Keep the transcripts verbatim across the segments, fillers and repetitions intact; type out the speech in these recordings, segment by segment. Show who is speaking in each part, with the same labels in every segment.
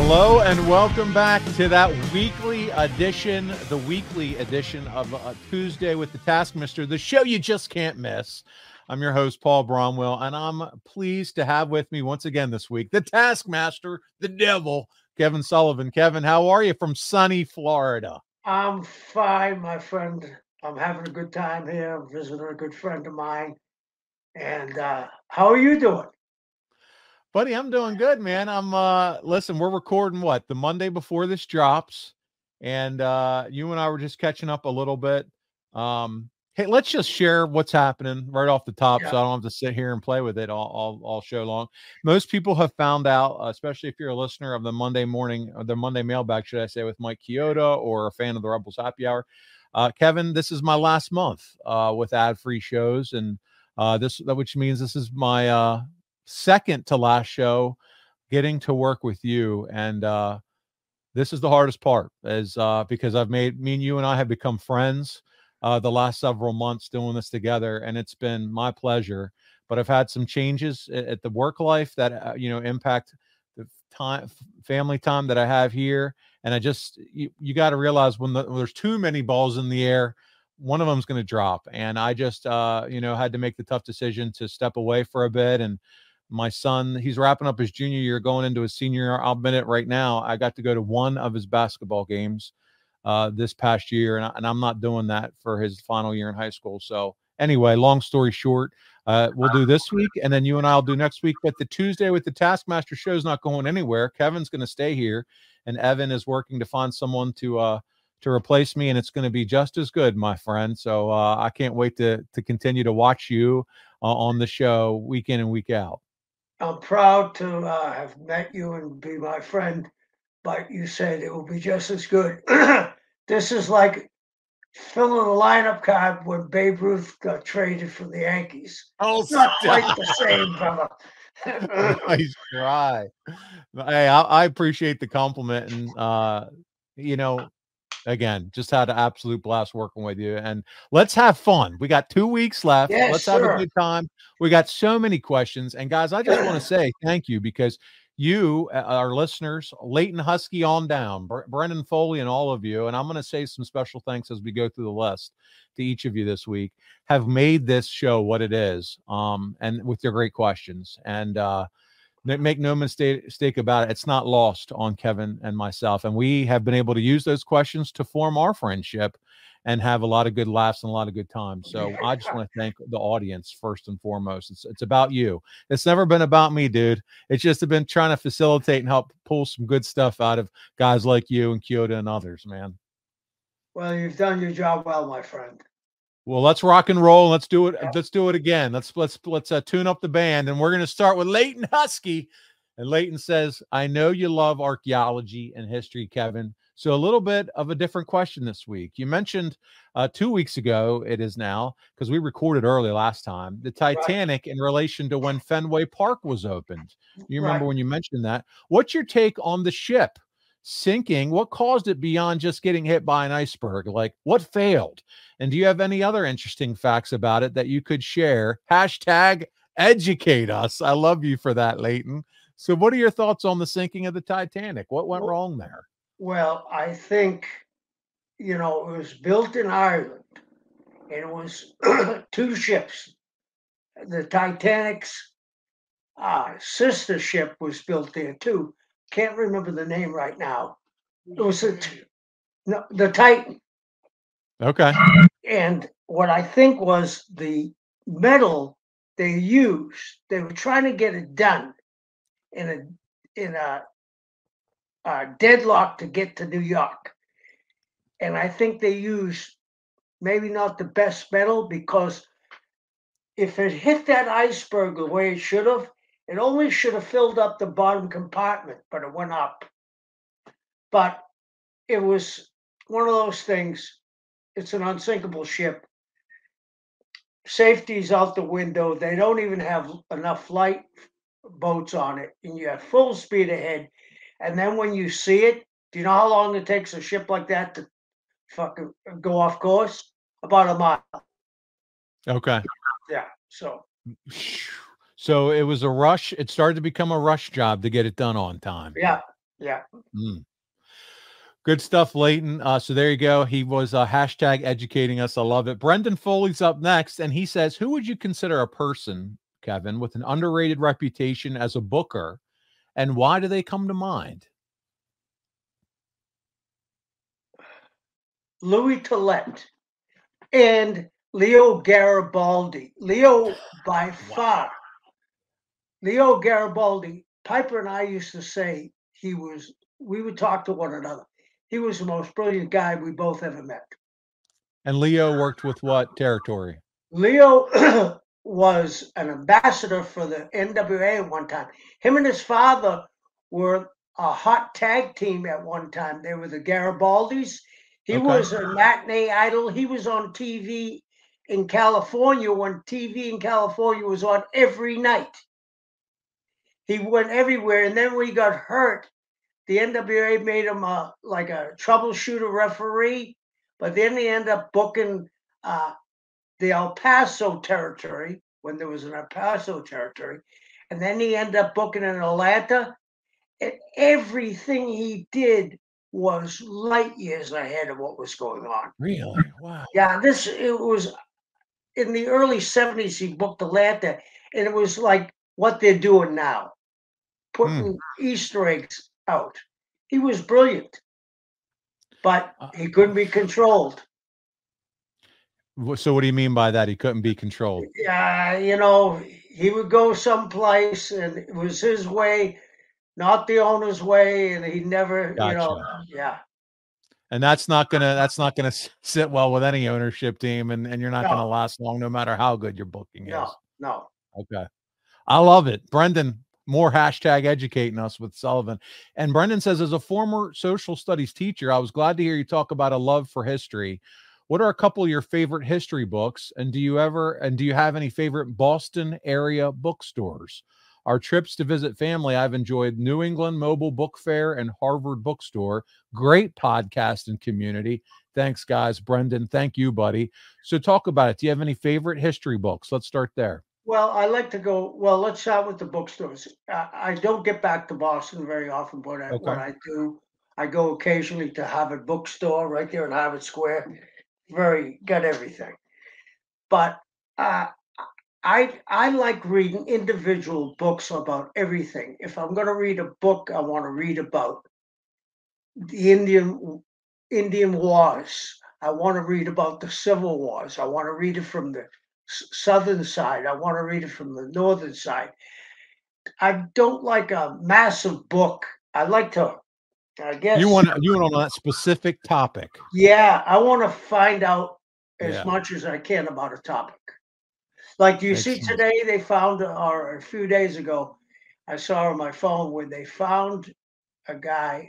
Speaker 1: Hello and welcome back to that weekly edition, the weekly edition of uh, Tuesday with the Taskmaster, the show you just can't miss. I'm your host, Paul Bromwell, and I'm pleased to have with me once again this week, the Taskmaster, the devil, Kevin Sullivan. Kevin, how are you from sunny Florida?
Speaker 2: I'm fine, my friend. I'm having a good time here. I'm visiting a good friend of mine. And uh, how are you doing?
Speaker 1: Buddy, I'm doing good, man. I'm uh listen, we're recording what, the Monday before this drops, and uh you and I were just catching up a little bit. Um hey, let's just share what's happening right off the top
Speaker 2: Yeah.
Speaker 1: so I don't have to sit here and play with it all all, all show long. Most people have found out, uh, especially if you're a listener of the Monday morning or the Monday mailbag, should I say, with Mike Chioda, or a fan of the Rebels Happy Hour. Uh Kevin, this is my last month uh with ad-free shows, and uh this which means this is my uh second to last show getting to work with you. And uh this is the hardest part, is uh because I've made me and you and I have become friends uh the last several months doing this together, and it's been my pleasure. But I've had some changes at, at the work life that uh, you know impact the time family time that I have here. And I just you, you got to realize when, the, when there's too many balls in the air, one of them's going to drop. And I just uh you know had to make the tough decision to step away for a bit. And my son, he's wrapping up his junior year, going into his senior year. I'll admit it right now, I got to go to one of his basketball games uh, this past year, and, I, and I'm not doing that for his final year in high school. So anyway, long story short, uh, we'll do this week, and then you and I'll do next week. But the Tuesday with the Taskmaster show is not going anywhere. Kevin's going to stay here, and Evan is working to find someone to uh, to replace me, and it's going to be just as good, my friend. So uh, I can't wait to to continue to watch you uh, on the show week in and week out.
Speaker 2: I'm proud to uh, have met you and be my friend, but you said it will be just as good. This is like filling a lineup card when Babe Ruth got traded for the Yankees.
Speaker 1: Oh,
Speaker 2: Not quite the same, brother.
Speaker 1: nice try. Hey, I, I appreciate the compliment, and uh, you know, again, just had an absolute blast working with you. And let's have fun. We got two weeks left.
Speaker 2: Yes,
Speaker 1: Let's have a
Speaker 2: sir.
Speaker 1: good time. We got so many questions, and guys, I just want to say thank you, because you, uh, our listeners, Leighton Husky on down, Bre- Brendan Foley, and all of you, and I'm going to say some special thanks as we go through the list to each of you this week, have made this show what it is, um, and with your great questions. And uh, make no mistake, mistake about it, it's not lost on Kevin and myself. And we have been able to use those questions to form our friendship and have a lot of good laughs and a lot of good times. So I just want to thank the audience first and foremost. It's it's about you. It's never been about me, dude. It's just been trying to facilitate and help pull some good stuff out of guys like you and Kyoto and others, man.
Speaker 2: Well, you've done your job well, my friend.
Speaker 1: Well, let's rock and roll. Let's do it.
Speaker 2: Yeah.
Speaker 1: Let's do it again. Let's let's let's uh, tune up the band, and we're going to start with Leighton Husky. And Leighton says, "I know you love archaeology and history, Kevin. So a little bit of a different question this week. You mentioned uh, two weeks ago, it is now, because we recorded early last time, the Titanic in relation to when Fenway Park was opened. You remember
Speaker 2: Right.
Speaker 1: when you mentioned that? What's your take on the ship sinking? What caused it beyond just getting hit by an iceberg? Like, what failed? And do you have any other interesting facts about it that you could share? Hashtag educate us. I love you for that, Leighton. So what are your thoughts on the sinking of the Titanic? What went
Speaker 2: Well,
Speaker 1: wrong there?
Speaker 2: well, I think, you know, it was built in Ireland, and it was two ships. The Titanic's uh, sister ship was built there too. Can't remember the name right now. It was a, no, the Titan.
Speaker 1: Okay.
Speaker 2: And what I think was the metal they used, they were trying to get it done in a in a, a deadlock to get to New York. And I think they used maybe not the best metal, because if it hit that iceberg the way it should have, it only should have filled up the bottom compartment, but it went up. But it was one of those things. It's an unsinkable ship. Safety's out the window. They don't even have enough light boats on it, and you have full speed ahead. And then when you see it, do you know how long it takes a ship like that to fucking go off course? About a mile.
Speaker 1: Okay.
Speaker 2: Yeah. So
Speaker 1: So it was a rush. It started to become a rush job to get it done on time.
Speaker 2: yeah, Yeah.
Speaker 1: Mm. Good stuff, Leighton. Uh, so there you go. He was uh, hashtag educating us. I love it. Brendan Foley's up next, and he says, who would you consider a person, Kevin, with an underrated reputation as a booker, and why do they come to mind?
Speaker 2: Louis Tillett and Leo Garibaldi. Leo, by far, Leo Garibaldi, Piper and I used to say he was, we would talk to one another. He was the most brilliant guy we both ever met.
Speaker 1: And Leo worked with what territory?
Speaker 2: Leo was an ambassador for the N W A at one time. Him and his father were a hot tag team at one time. They were the Garibaldis. He
Speaker 1: Okay.
Speaker 2: was a matinee idol. He was on T V in California when T V in California was on every night. He went everywhere. And then when he got hurt, the N W A made him a, like a troubleshooter referee. But then he ended up booking uh, the El Paso territory when there was an El Paso territory. And then he ended up booking in Atlanta. And everything he did was light years ahead of what was going on.
Speaker 1: Really? Wow.
Speaker 2: Yeah, this, it was in the early seventies, he booked Atlanta, and it was like what they're doing now, putting mm. Easter eggs out. He was brilliant, but he couldn't be controlled.
Speaker 1: So what do you mean by that? He couldn't be controlled?
Speaker 2: Yeah, uh, you know, he would go someplace, and it was his way, not the owner's way, and he never, gotcha. you know, yeah.
Speaker 1: And that's not gonna that's not gonna sit well with any ownership team, and, and you're not no. gonna last long, no matter how good your booking
Speaker 2: no,
Speaker 1: is.
Speaker 2: No,
Speaker 1: okay, I love it, Brendan. More hashtag educating us with Sullivan. And Brendan says, as a former social studies teacher, I was glad to hear you talk about a love for history. What are a couple of your favorite history books? And do you ever, and do you have any favorite Boston area bookstores? Our trips to visit family, I've enjoyed New England Mobile Book Fair and Harvard Bookstore. Great podcast and community. Thanks, guys. Brendan, thank you, buddy. So talk about it. Do you have any favorite history books? Let's start there.
Speaker 2: Well, I like to go, well, let's start with the bookstores. I, I don't get back to Boston very often, but I, okay. when I do, I go occasionally to Harvard Bookstore right there in Harvard Square. Very, got everything. But uh, I I like reading individual books about everything. If I'm going to read a book, I want to read about the Indian Indian Wars. I want to read about the Civil Wars. I want to read it from the southern side. I want to read it from the northern side. I don't like a massive book. I like to, I guess.
Speaker 1: You want you want on that specific topic.
Speaker 2: Yeah, I want to find out as yeah. much as I can about a topic. Like you Makes see sense. Today, they found, or a few days ago, I saw on my phone where they found a guy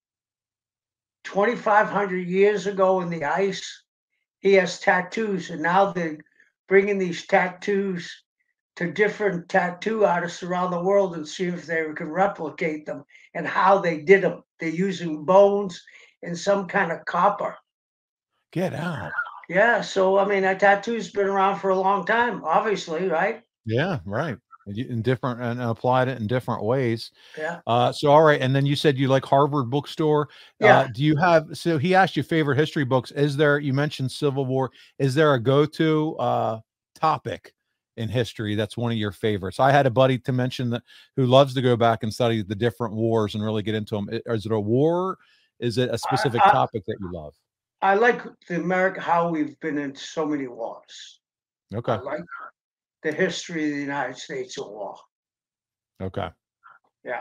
Speaker 2: twenty-five hundred years ago in the ice. He has tattoos, and now they're bringing these tattoos to different tattoo artists around the world and see if they can replicate them and how they did them. They're using bones and some kind of copper.
Speaker 1: Get out.
Speaker 2: Yeah. So, I mean, a tattoo's been around for a long time, obviously, right?
Speaker 1: Yeah, right. In different, and applied it in different ways.
Speaker 2: Yeah.
Speaker 1: Uh, so, all right. And then you said you like Harvard Bookstore.
Speaker 2: Yeah.
Speaker 1: Uh, do you have, so he asked you favorite history books. Is there, you mentioned Civil War. Is there a go-to uh, topic in history that's one of your favorites? I had a buddy to mention that who loves to go back and study the different wars and really get into them. Is it a war? Is it a specific I, I, topic that you love?
Speaker 2: I like the America, how we've been in so many wars.
Speaker 1: Okay.
Speaker 2: I like the history of the United States of war.
Speaker 1: Okay.
Speaker 2: Yeah.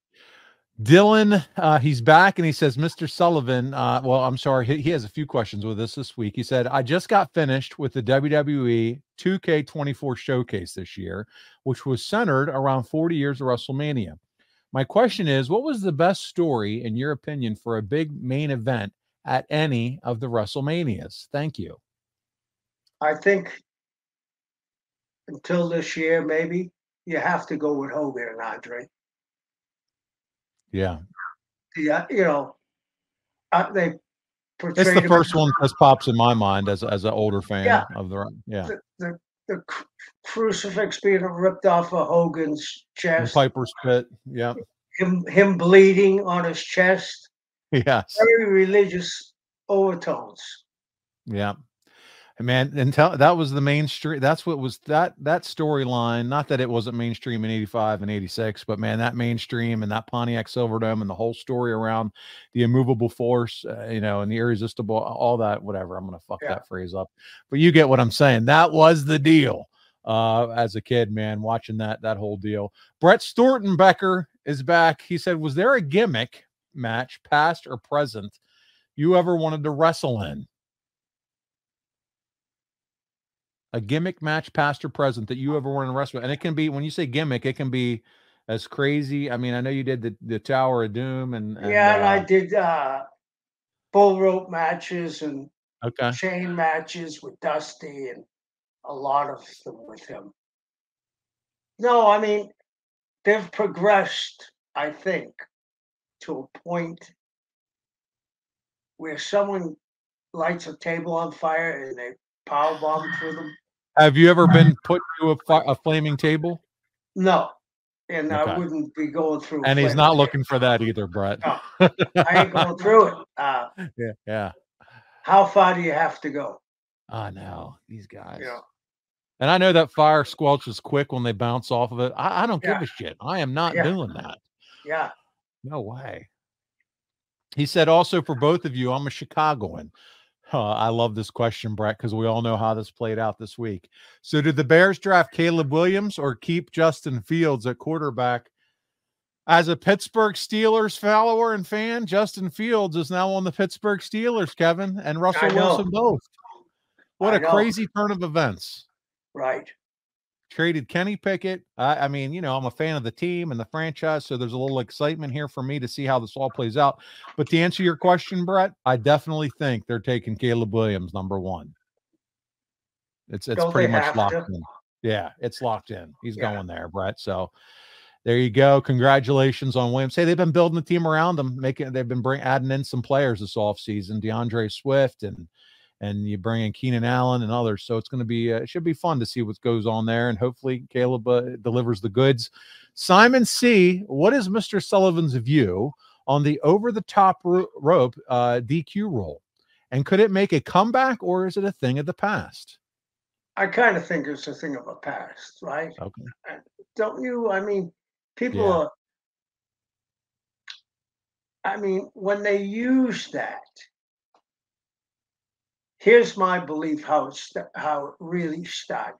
Speaker 1: Dylan, uh, he's back and he says, Mister Sullivan, uh, well, I'm sorry. He, he has a few questions with us this week. He said, I just got finished with the W W E two K twenty-four showcase this year, which was centered around forty years of WrestleMania. My question is, what was the best story, in your opinion, for a big main event at any of the WrestleManias? Thank you.
Speaker 2: I think until this year, maybe, you have to go with Hogan and Andre.
Speaker 1: Yeah.
Speaker 2: Yeah, you know, uh, they
Speaker 1: portrayed it's the first one that pops in my mind as as an older fan
Speaker 2: yeah,
Speaker 1: of the yeah.
Speaker 2: The, the, the crucifix being ripped off of Hogan's chest.
Speaker 1: And Piper's pit. Yeah.
Speaker 2: him him bleeding on his chest.
Speaker 1: Yes.
Speaker 2: Very religious overtones.
Speaker 1: Yeah. Man, and tell that was the mainstream. That's what was that that storyline. Not that it wasn't mainstream in eighty-five and eighty-six, but man, that mainstream and that Pontiac Silverdome and the whole story around the immovable force, uh, you know, and the irresistible, all that, whatever. I'm gonna fuck
Speaker 2: Yeah.
Speaker 1: that phrase up, but you get what I'm saying. That was the deal. Uh, as a kid, man, watching that that whole deal. Brett Stortenbecker is back. He said, "Was there a gimmick match, past or present, you ever wanted to wrestle in?" A gimmick match, past or present, that you ever wanted to wrestle. And it can be, when you say gimmick, it can be as crazy. I mean, I know you did the, the Tower of Doom and, and
Speaker 2: Yeah, and I
Speaker 1: uh,
Speaker 2: did uh, bull rope matches and
Speaker 1: okay.
Speaker 2: chain matches with Dusty and a lot of them with him. No, I mean, they've progressed, I think, to a point where someone lights a table on fire and they power bomb through them.
Speaker 1: Have you ever been put to a, fi- a flaming table?
Speaker 2: No, and I
Speaker 1: Okay.
Speaker 2: wouldn't be going through. a
Speaker 1: And he's
Speaker 2: flaming
Speaker 1: not
Speaker 2: table.
Speaker 1: looking for that either, Brett.
Speaker 2: No, I ain't going through it. Uh,
Speaker 1: Yeah. Yeah.
Speaker 2: how far do you have to go?
Speaker 1: I know these guys.
Speaker 2: You know,
Speaker 1: And I know that fire squelches quick when they bounce off of it. I, I don't
Speaker 2: Yeah.
Speaker 1: give a shit. I am not
Speaker 2: Yeah.
Speaker 1: doing that.
Speaker 2: yeah.
Speaker 1: No way. He said, also for both of you, I'm a Chicagoan. Uh, I love this question, Brett, because we all know how this played out this week. So did the Bears draft Caleb Williams or keep Justin Fields at quarterback? As a Pittsburgh Steelers follower and fan, Justin Fields is now on the Pittsburgh Steelers, Kevin, and Russell
Speaker 2: I know.
Speaker 1: Wilson both. What
Speaker 2: I
Speaker 1: a
Speaker 2: know.
Speaker 1: crazy turn of events.
Speaker 2: Right.
Speaker 1: Traded Kenny Pickett. I, I mean, you know, I'm a fan of the team and the franchise, so there's a little excitement here for me to see how this all plays out. But to answer your question, Brett, I definitely think they're taking Caleb Williams number one. It's it's
Speaker 2: Don't
Speaker 1: pretty
Speaker 2: they
Speaker 1: much
Speaker 2: have
Speaker 1: locked
Speaker 2: to?
Speaker 1: in. Yeah, it's locked in. He's
Speaker 2: Yeah.
Speaker 1: going there, Brett. So there you go. Congratulations on Williams. Hey, they've been building the team around them, making they've been bring adding in some players this offseason, DeAndre Swift and and you bring in Keenan Allen and others. So it's going to be, uh, it should be fun to see what goes on there. And hopefully Caleb uh, delivers the goods. Simon C., what is Mister Sullivan's view on the over-the-top ro- rope uh, D Q rule? And could it make a comeback, or is it a thing of the past?
Speaker 2: I kind of think it's a thing of a past, right?
Speaker 1: Okay.
Speaker 2: Don't you? I mean, people
Speaker 1: Yeah.
Speaker 2: are. I mean, when they use that, here's my belief how it st- how it really started.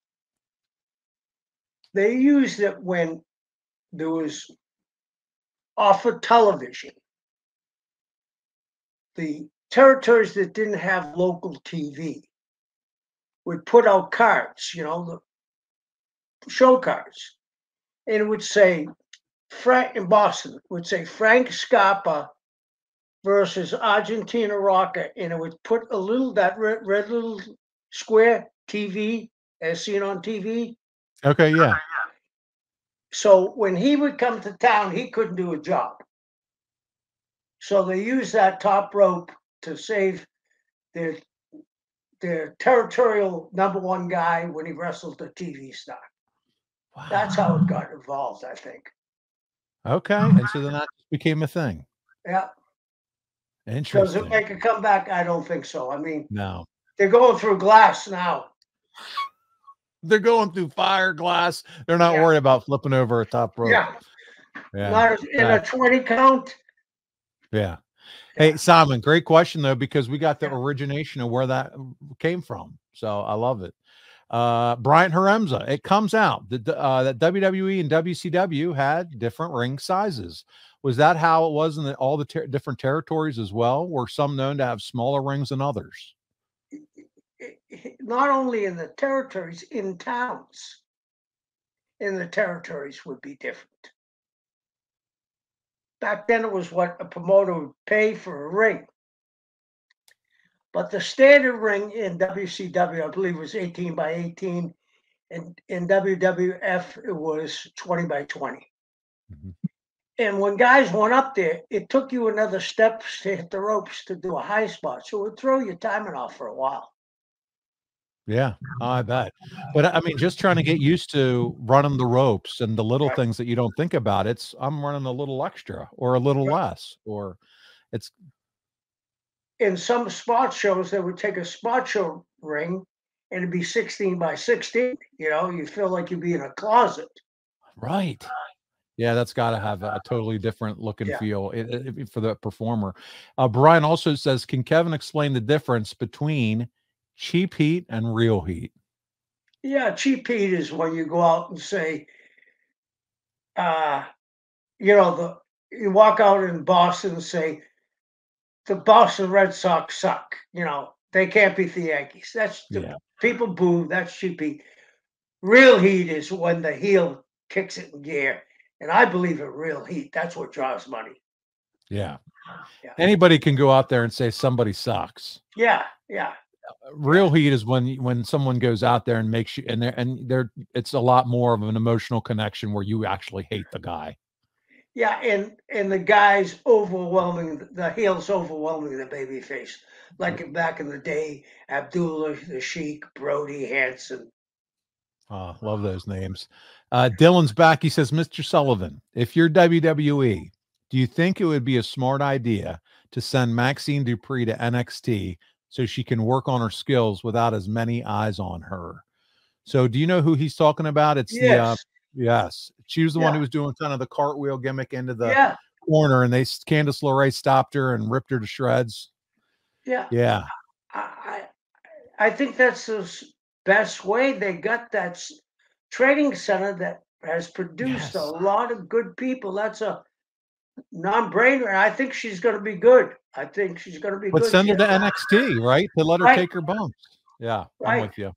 Speaker 2: They used it when there was off of television. The territories that didn't have local T V would put out cards, you know, the show cards, and it would say Frank in Boston would say Frank Scarpa versus Argentina Rocker, and it would put a little that red, red little square T V as seen on T V.
Speaker 1: Okay. Yeah.
Speaker 2: So when he would come to town, he couldn't do a job. So they used that top rope to save their their territorial number one guy when he wrestled the T V star.
Speaker 1: Wow.
Speaker 2: That's how it got involved, I think.
Speaker 1: Okay. And so then that just became a thing.
Speaker 2: Yeah. Does
Speaker 1: Interesting.
Speaker 2: it make a comeback? I don't think so. I mean,
Speaker 1: No.
Speaker 2: they're going through glass now.
Speaker 1: They're going through fire glass. They're not
Speaker 2: Yeah.
Speaker 1: worried about flipping over a top rope.
Speaker 2: Yeah.
Speaker 1: Yeah.
Speaker 2: Not in a twenty count.
Speaker 1: Yeah. Hey,
Speaker 2: Yeah.
Speaker 1: Simon, great question though, because we got the
Speaker 2: Yeah.
Speaker 1: origination of where that came from. So I love it. Uh, Brian Haremza, it comes out that, uh, that W W E and W C W had different ring sizes. Was that how it was in the, all the ter- different territories as well? Were some known to have smaller rings than others?
Speaker 2: Not only in the territories, in towns, in the territories would be different. Back then, it was what a promoter would pay for a ring. But the standard ring in W C W, I believe, was eighteen by eighteen. And in W W F, it was twenty by twenty.
Speaker 1: Mm-hmm.
Speaker 2: And when guys went up there, it took you another step to hit the ropes to do a high spot. So it would throw your timing off for a while.
Speaker 1: Yeah, I bet. But I mean, just trying to get used to running the ropes and the little
Speaker 2: Right.
Speaker 1: things that you don't think about. It's I'm running a little extra or a little
Speaker 2: Right.
Speaker 1: less, or it's
Speaker 2: In some spot shows, they would take a spot show ring and it'd be sixteen by sixteen. You know, you feel like you'd be in a closet.
Speaker 1: right. Yeah, that's got to have a, a totally different look and
Speaker 2: Yeah.
Speaker 1: feel it, it- it- for the performer. Uh, Brian also says, can Kevin explain the difference between cheap heat and real heat?
Speaker 2: Yeah. Cheap heat is when you go out and say, uh, you know, the you walk out in Boston and say, the Boston Red Sox suck. You know, they can't beat the Yankees. That's the
Speaker 1: Yeah,
Speaker 2: people boo. That's cheap heat. Real heat is when the heel kicks it in gear. And I believe in real heat. That's what draws money.
Speaker 1: yeah.
Speaker 2: Yeah.
Speaker 1: Anybody can go out there and say somebody sucks.
Speaker 2: Yeah. Yeah. Yeah.
Speaker 1: Real heat is when you- when someone goes out there and makes you and there and there it's a lot more of an emotional connection where you actually hate the guy.
Speaker 2: Yeah. And and the guy's overwhelming the heel's overwhelming the baby face. Like back in the day, Abdullah, the Sheik, Brody, Hanson.
Speaker 1: Uh, love those names. Uh, Dylan's back. He says, mister Sullivan, if you're W W E, do you think it would be a smart idea to send Maxine Dupree to N X T so she can work on her skills without as many eyes on her? So, do you know who he's talking about? It's the uh,
Speaker 2: Yes.
Speaker 1: yes, she was the one
Speaker 2: Yeah.
Speaker 1: who was doing kind of the cartwheel gimmick into the
Speaker 2: Yeah.
Speaker 1: corner, and they Candice LeRae stopped her and ripped her to shreds.
Speaker 2: Yeah.
Speaker 1: Yeah,
Speaker 2: I I think that's the s- best way. They got that s- training center that has produced a
Speaker 1: yes.
Speaker 2: lot of good people. That's a non-brainer. And I think she's going to be good. I think she's going to be
Speaker 1: But
Speaker 2: good.
Speaker 1: send
Speaker 2: She
Speaker 1: her
Speaker 2: has
Speaker 1: to
Speaker 2: a-
Speaker 1: N X T, right? To let her
Speaker 2: right,
Speaker 1: take her bumps. Yeah, I'm
Speaker 2: right.
Speaker 1: with you.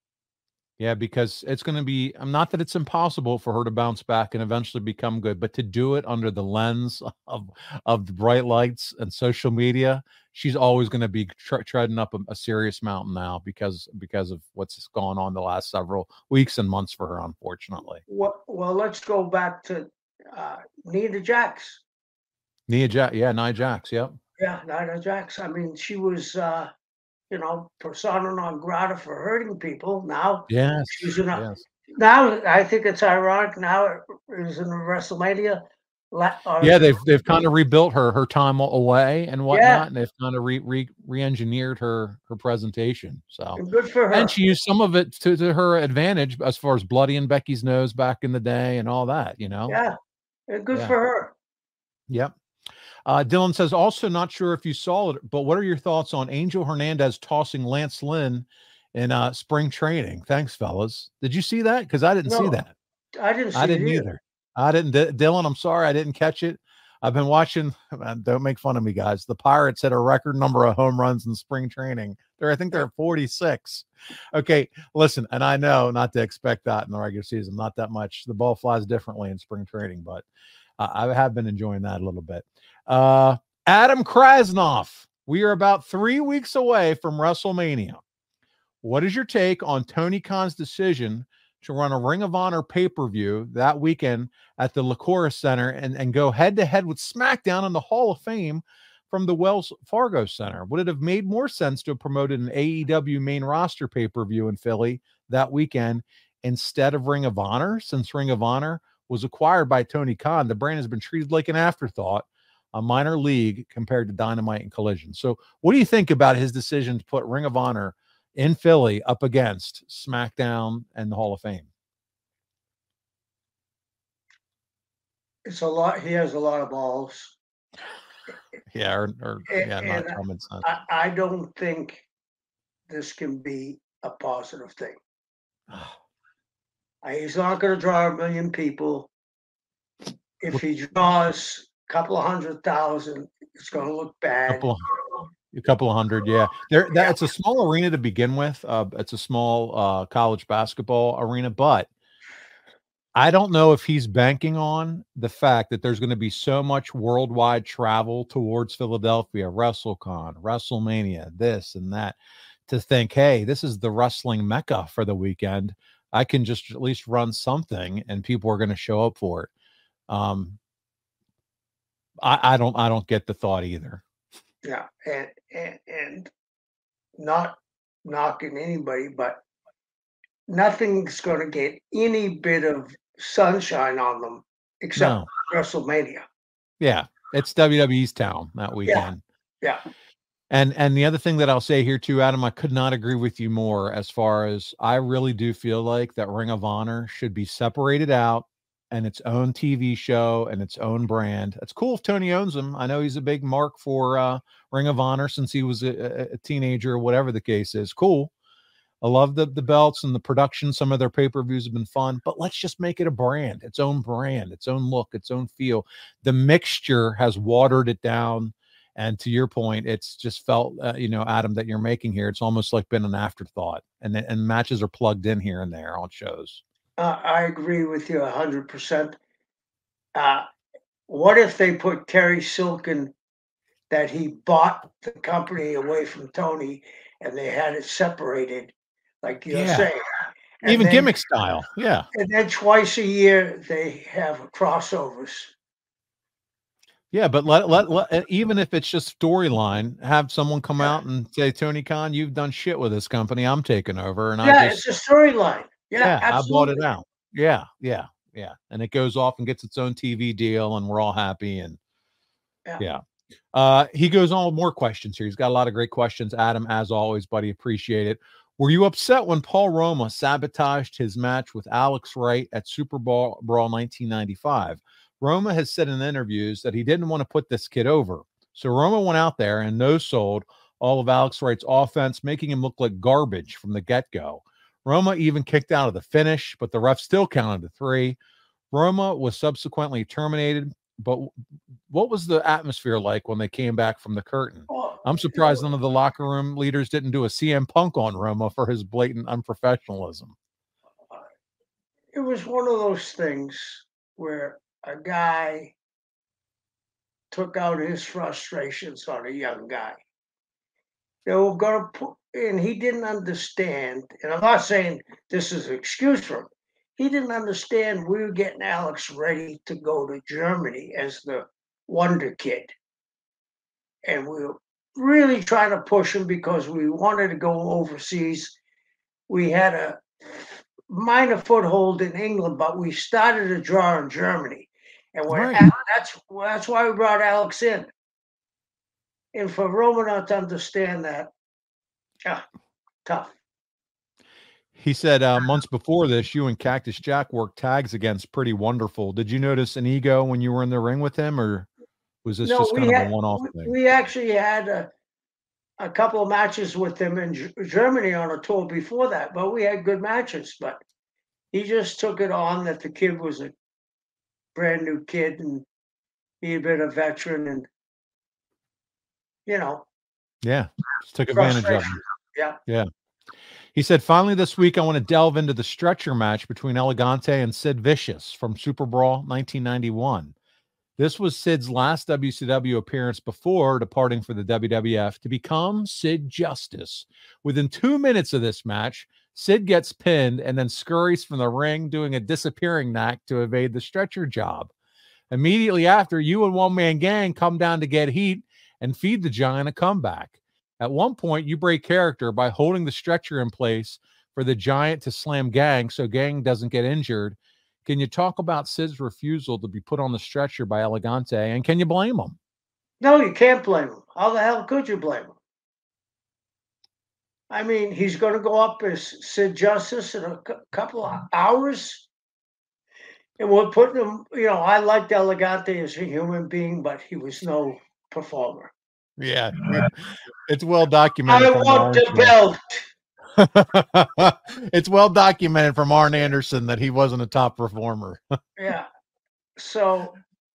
Speaker 1: Yeah, because it's going to be, I'm not that it's impossible for her to bounce back and eventually become good, but to do it under the lens of of the bright lights and social media, she's always going to be tre- treading up a, a serious mountain now because because of what's gone on the last several weeks and months for her, unfortunately.
Speaker 2: Well, well, let's go back to uh, Nina Jax.
Speaker 1: Nia Jax, yeah, Nia Jax, yep.
Speaker 2: Yeah, Nina Jax. I mean, she was, uh, you know, persona non grata for hurting people. Now she's
Speaker 1: Yes,
Speaker 2: in a
Speaker 1: yes.
Speaker 2: now I think it's ironic now it is in a WrestleMania. La- or
Speaker 1: Yeah,
Speaker 2: is it?
Speaker 1: they've they've kind of rebuilt her her time away and
Speaker 2: Yeah,
Speaker 1: whatnot, and they've kind of re re re-engineered her her presentation. So,
Speaker 2: and good for
Speaker 1: and
Speaker 2: her.
Speaker 1: she used some of it to, to her advantage as far as Bloody and Becky's nose back in the day and all that, you know.
Speaker 2: Yeah, and good
Speaker 1: Yeah.
Speaker 2: for her.
Speaker 1: Yep. Uh, Dylan says, also not sure if you saw it, but what are your thoughts on Angel Hernandez tossing Lance Lynn in uh, spring training? Thanks, fellas. Did you see that? Because I didn't see
Speaker 2: No,
Speaker 1: that.
Speaker 2: I didn't
Speaker 1: I
Speaker 2: see it
Speaker 1: didn't
Speaker 2: either.
Speaker 1: either. I didn't. D- Dylan, I'm sorry I didn't catch it. I've been watching. Man, don't make fun of me, guys. The Pirates had a record number of home runs in spring training. They're, I think they're at forty-six. Okay, listen, and I know not to expect that in the regular season, not that much. The ball flies differently in spring training, but uh, I have been enjoying that a little bit. Uh, Adam Krasnoff. We are about three weeks away from WrestleMania. What is your take on Tony Khan's decision to run a Ring of Honor pay-per-view that weekend at the Liacouras Center and, and go head-to-head with SmackDown in the Hall of Fame from the Wells Fargo Center? Would it have made more sense to have promoted an A E W main roster pay-per-view in Philly that weekend instead of Ring of Honor, since Ring of Honor was acquired by Tony Khan? The brand has been treated like an afterthought, a minor league compared to Dynamite and Collision. So what do you think about his decision to put Ring of Honor in Philly up against SmackDown and the Hall of Fame?
Speaker 2: It's a lot. He has a lot of balls,
Speaker 1: Yeah, or, or
Speaker 2: and,
Speaker 1: yeah, not
Speaker 2: and
Speaker 1: common sense.
Speaker 2: I, I don't think this can be a positive thing. Uh, He's not going to draw a million people. If he draws a couple of hundred thousand, it's going to look bad.
Speaker 1: couple a couple of hundred, yeah. There, that
Speaker 2: Yeah,
Speaker 1: it's a small arena to begin with. Uh, it's a small uh, college basketball arena, but I don't know if he's banking on the fact that there's going to be so much worldwide travel towards Philadelphia, WrestleCon, WrestleMania, this and that, to think, hey, this is the wrestling mecca for the weekend. I can just at least run something, and people are going to show up for it. Um, I, I don't, I don't get the thought either.
Speaker 2: yeah, and and, and not knocking anybody, but nothing's going to get any bit of sunshine on them except
Speaker 1: No.
Speaker 2: WrestleMania.
Speaker 1: Yeah, it's W W E's town that
Speaker 2: Yeah,
Speaker 1: weekend.
Speaker 2: yeah.
Speaker 1: And and the other thing that I'll say here too, Adam, I could not agree with you more as far as I really do feel like that Ring of Honor should be separated out and its own T V show and its own brand. It's cool if Tony owns them. I know he's a big mark for uh, Ring of Honor since he was a, a teenager or whatever the case is. Cool. I love the the belts and the production. Some of their pay-per-views have been fun, but let's just make it a brand, its own brand, its own look, its own feel. The mixture has watered it down. And to your point, it's just felt, uh, you know, Adam, that you're making here. It's almost like been an afterthought, and and matches are plugged in here and there on shows.
Speaker 2: Uh, I agree with you a hundred percent. Uh, what if they put Terry Silkin, that he bought the company away from Tony, and they had it separated, like you're
Speaker 1: Yeah,
Speaker 2: saying, and
Speaker 1: even
Speaker 2: then,
Speaker 1: gimmick style. Yeah,
Speaker 2: and then twice a year they have crossovers.
Speaker 1: yeah, but let, let let even if it's just storyline, have someone come
Speaker 2: Yeah,
Speaker 1: out and say, Tony Khan, you've done shit with this company. I'm taking over, and I
Speaker 2: yeah,
Speaker 1: just
Speaker 2: it's a storyline. Yeah,
Speaker 1: yeah, I bought it
Speaker 2: absolutely.
Speaker 1: out. Yeah, yeah, yeah. And it goes off and gets its own T V deal, and we're all happy. And
Speaker 2: Yeah.
Speaker 1: yeah. Uh, he goes on with more questions here. He's got a lot of great questions. Adam, as always, buddy, appreciate it. Were you upset when Paul Roma sabotaged his match with Alex Wright at Super Bowl Brawl nineteen ninety-five? Roma has said in interviews that he didn't want to put this kid over. So Roma went out there and no-sold all of Alex Wright's offense, making him look like garbage from the get-go. Roma even kicked out of the finish, but the ref still counted to three. Roma was subsequently terminated, but what was the atmosphere like when they came back from the curtain?
Speaker 2: Well,
Speaker 1: I'm
Speaker 2: you know,
Speaker 1: surprised none of the locker room leaders didn't do a C M Punk on Roma for his blatant unprofessionalism.
Speaker 2: it was one of those things where a guy took out his frustrations on a young guy. They were going to put, and he didn't understand. And I'm not saying this is an excuse for him. He didn't understand we were getting Alex ready to go to Germany as the Wonder Kid. And we were really trying to push him because we wanted to go overseas. We had a minor foothold in England, but we started a draw in Germany. And when
Speaker 1: Right.
Speaker 2: that's that's why we brought Alex in. And for Roman not to understand that, yeah, tough.
Speaker 1: He said uh, months before this, you and Cactus Jack worked tags against Pretty Wonderful. Did you notice an ego when you were in the ring with him, or was this
Speaker 2: No,
Speaker 1: just
Speaker 2: we
Speaker 1: kind of a
Speaker 2: had
Speaker 1: one-off
Speaker 2: we,
Speaker 1: thing?
Speaker 2: we actually had a, a couple of matches with them in G- Germany on a tour before that, but we had good matches. But he just took it on that the kid was a brand new kid and he had been a veteran, and you know,
Speaker 1: Yeah, just took advantage of
Speaker 2: frustration.
Speaker 1: him.
Speaker 2: Yeah.
Speaker 1: Yeah. He said, finally, this week, I want to delve into the stretcher match between Elegante and Sid Vicious from Super Brawl nineteen ninety-one. This was Sid's last W C W appearance before departing for the W W F to become Sid Justice. Within two minutes of this match, Sid gets pinned and then scurries from the ring, doing a disappearing knack to evade the stretcher job. Immediately after, you and One Man Gang come down to get heat and feed the Giant a comeback. At one point, you break character by holding the stretcher in place for the Giant to slam Gang so Gang doesn't get injured. Can you talk about Sid's refusal to be put on the stretcher by Elegante, and can you blame him?
Speaker 2: No, you can't blame him. How the hell could you blame him? I mean, he's going to go up as Sid Justice in a c- couple of hours. And we're putting him, you know, I liked Elegante as a human being, but he was no performer.
Speaker 1: Yeah, it's well documented
Speaker 2: I
Speaker 1: from
Speaker 2: want
Speaker 1: Arn.
Speaker 2: the belt.
Speaker 1: It's well documented from Arn Anderson that he wasn't a top performer.
Speaker 2: Yeah. So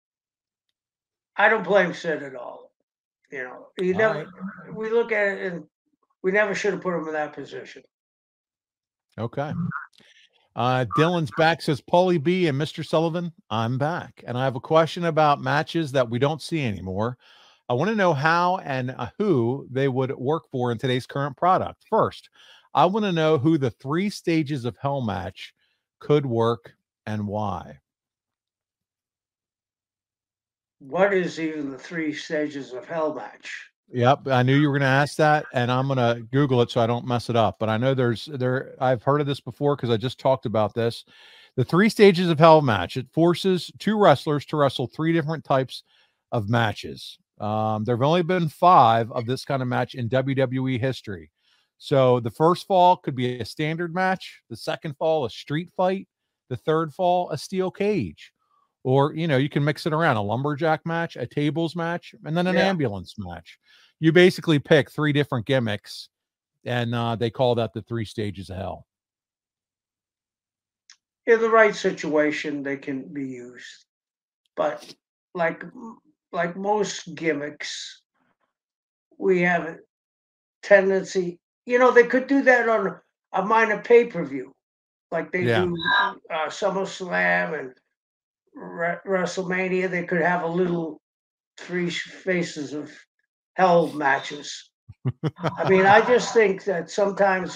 Speaker 2: I don't blame Sid at all. You know, you
Speaker 1: All
Speaker 2: never,
Speaker 1: right.
Speaker 2: we look at it and we never should have put him in that position.
Speaker 1: Okay. Uh, Dylan's back, says Paulie B and Mister Sullivan, I'm back. And I have a question about matches that we don't see anymore. I want to know how and uh, who they would work for in today's current product. First, I want to know who the three stages of hell match could work and why.
Speaker 2: What is even the three stages of hell match?
Speaker 1: Yep, I knew you were going to ask that, and I'm going to Google it so I don't mess it up. But I know there's there. I've heard of this before because I just talked about this. The three stages of hell match. It forces two wrestlers to wrestle three different types of matches. Um, there have only been five of this kind of match in W W E history. So the first fall could be a standard match. The second fall, a street fight. The third fall, a steel cage. Or, you know, you can mix it around, a lumberjack match, a tables match, and then an
Speaker 2: Yeah.
Speaker 1: ambulance match. You basically pick three different gimmicks, and uh, they call that the three stages of hell.
Speaker 2: In the right situation, they can be used. But like like most gimmicks, we have a tendency, you know, they could do that on a minor pay-per-view, like they
Speaker 1: Yeah.
Speaker 2: do uh, SummerSlam and Re- WrestleMania. They could have a little three faces of hell matches. I mean, I just think that sometimes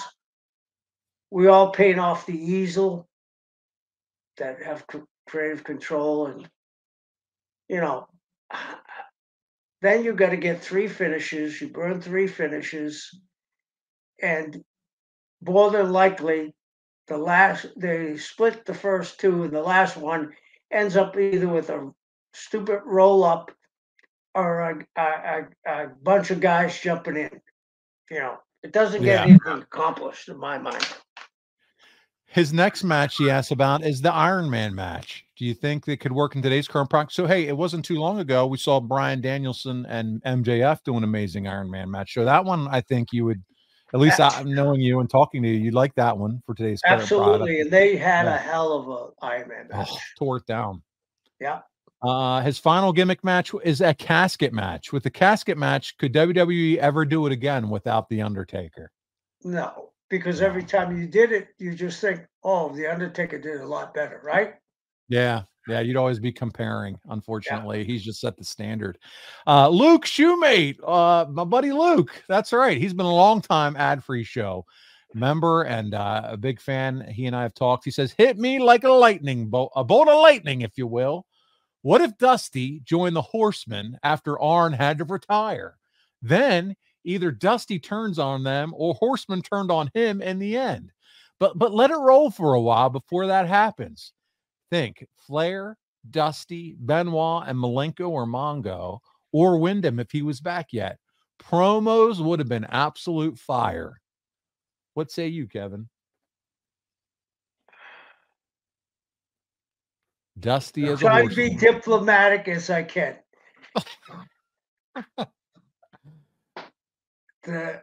Speaker 2: we all paint off the easel that have c- creative control, and you know, then you got to get three finishes. You burn three finishes, and more than likely, the last they split the first two, and the last one ends up either with a stupid roll up or a, a, a, a bunch of guys jumping in. You know, it doesn't get
Speaker 1: Yeah.
Speaker 2: anything accomplished in my mind.
Speaker 1: His next match he asked about is the Iron Man match. Do you think that could work in today's current product? So, hey, it wasn't too long ago we saw Bryan Danielson and M J F do an amazing Iron Man match. So that one, I think you would, at least I, knowing you and talking to you, you'd like that one for today's current
Speaker 2: Absolutely,
Speaker 1: product.
Speaker 2: and they had
Speaker 1: Yeah.
Speaker 2: a hell of a Iron Man match.
Speaker 1: Oh, tore it down.
Speaker 2: Yeah.
Speaker 1: Uh, his final gimmick match is a casket match. With the casket match, could W W E ever do it again without The Undertaker?
Speaker 2: No, because
Speaker 1: No.
Speaker 2: every time you did it, you just think, oh, The Undertaker did a lot better, right?
Speaker 1: Yeah. Yeah. You'd always be comparing. Unfortunately, yeah. He's just set the standard. Uh, Luke Shoemate, uh, my buddy Luke. That's right. He's been a long time ad-free show member and uh, a big fan. He and I have talked. He says, hit me like a lightning bolt, a bolt of lightning, if you will. What if Dusty joined the Horsemen after Arn had to retire? Then either Dusty turns on them or Horsemen turned on him in the end. But but let it roll for a while before that happens. Think Flair, Dusty, Benoit, and Malenko or Mongo, or Wyndham if he was back yet. Promos would have been absolute fire. What say you, Kevin? Dusty as a
Speaker 2: Try
Speaker 1: horseman.
Speaker 2: to be diplomatic as I can. The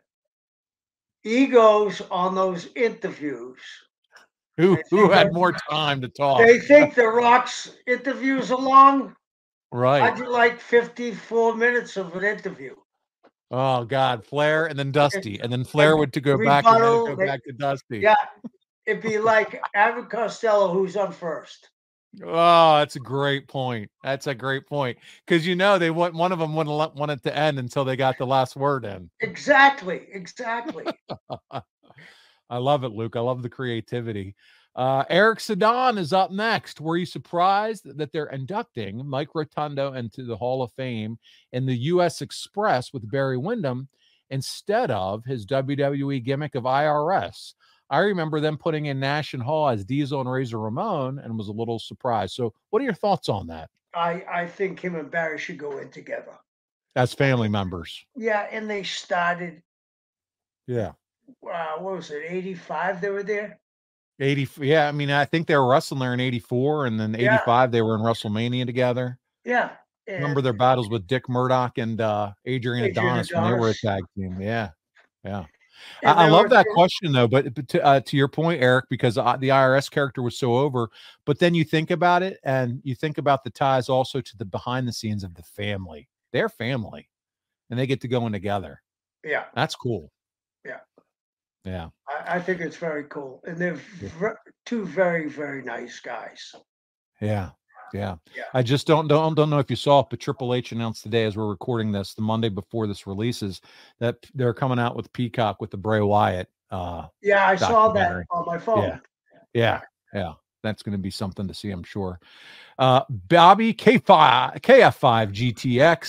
Speaker 2: egos on those interviews.
Speaker 1: Who who had more time to talk?
Speaker 2: They think the Rock's interviews are long.
Speaker 1: Right.
Speaker 2: How'd you like fifty-four minutes of an interview?
Speaker 1: Oh God, Flair and then Dusty, and then Flair would to go back and then go
Speaker 2: they,
Speaker 1: back to Dusty.
Speaker 2: Yeah, it'd be like Abbott Costello, who's on first.
Speaker 1: Oh, that's a great point. That's a great point because you know they want one of them wouldn't want it to end until they got the last word in.
Speaker 2: Exactly, exactly.
Speaker 1: I love it, Luke. I love the creativity. Uh, Eric Sedan is up next. Were you surprised that they're inducting Mike Rotundo into the Hall of Fame in the U S Express with Barry Windham instead of his W W E gimmick of I R S? I remember them putting in Nash and Hall as Diesel and Razor Ramon and was a little surprised. So what are your thoughts on that?
Speaker 2: I, I think him and Barry should go in together.
Speaker 1: As family members.
Speaker 2: Yeah, and they started.
Speaker 1: Yeah.
Speaker 2: Uh, what was it, eighty-five they were there?
Speaker 1: eighty, yeah, I mean, I think they were wrestling there in eighty-four, and then eighty-five, yeah. They were in WrestleMania together.
Speaker 2: Yeah.
Speaker 1: Remember their battles with Dick Murdoch and uh, Adrian, Adrian Adonis, Adonis when they were a tag team. Yeah. Yeah. I, I love that question, though. But, but to, uh, to your point, Eric, because uh, the I R S character was so over, but then you think about it and you think about the ties also to the behind the scenes of the family. They're family and they get to go in together.
Speaker 2: Yeah.
Speaker 1: That's cool.
Speaker 2: Yeah.
Speaker 1: Yeah.
Speaker 2: I, I think it's very cool. And they're v- two very, very nice guys.
Speaker 1: Yeah. Yeah.
Speaker 2: Yeah.
Speaker 1: I just don't don't don't know if you saw it, but Triple H announced today as we're recording this, the Monday before this releases, that they're coming out with Peacock with the Bray Wyatt. Uh,
Speaker 2: yeah, I saw that on my phone.
Speaker 1: Yeah. Yeah. Yeah. That's going to be something to see, I'm sure. Uh, Bobby K five, K F five G T X.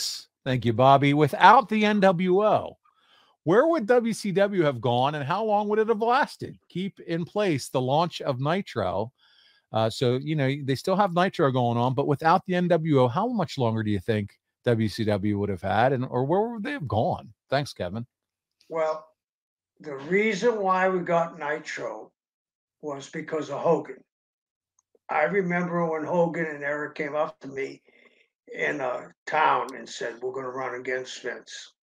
Speaker 1: Thank you, Bobby. Without the N W O, where would W C W have gone and how long would it have lasted? Keep in place the launch of Nitro. Uh, so, you know, they still have Nitro going on, but without the N W O, how much longer do you think W C W would have had, and or where would they have gone? Thanks, Kevin.
Speaker 2: Well, the reason why we got Nitro was because of Hogan. I remember when Hogan and Eric came up to me in a town and said, we're going to run against Vince.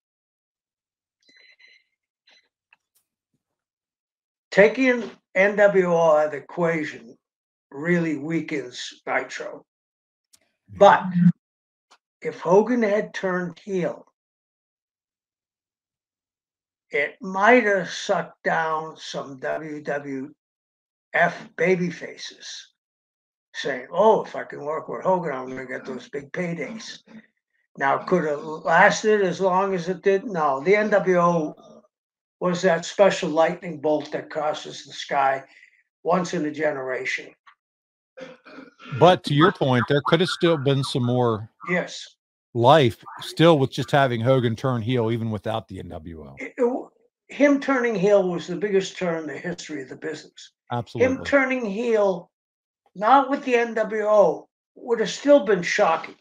Speaker 2: Taking N W O out of the equation really weakens Nitro. But if Hogan had turned heel, it might have sucked down some W W F baby faces saying, oh, if I can work with Hogan, I'm going to get those big paydays. Now, could it lasted as long as it did? No, the N W O was that special lightning bolt that crosses the sky once in a generation.
Speaker 1: But to your point, there could have still been some more
Speaker 2: yes
Speaker 1: life still with just having Hogan turn heel, even without the N W O.
Speaker 2: It, it, him turning heel was the biggest turn in the history of the business.
Speaker 1: Absolutely.
Speaker 2: Him turning heel, not with the N W O, would have still been shocking.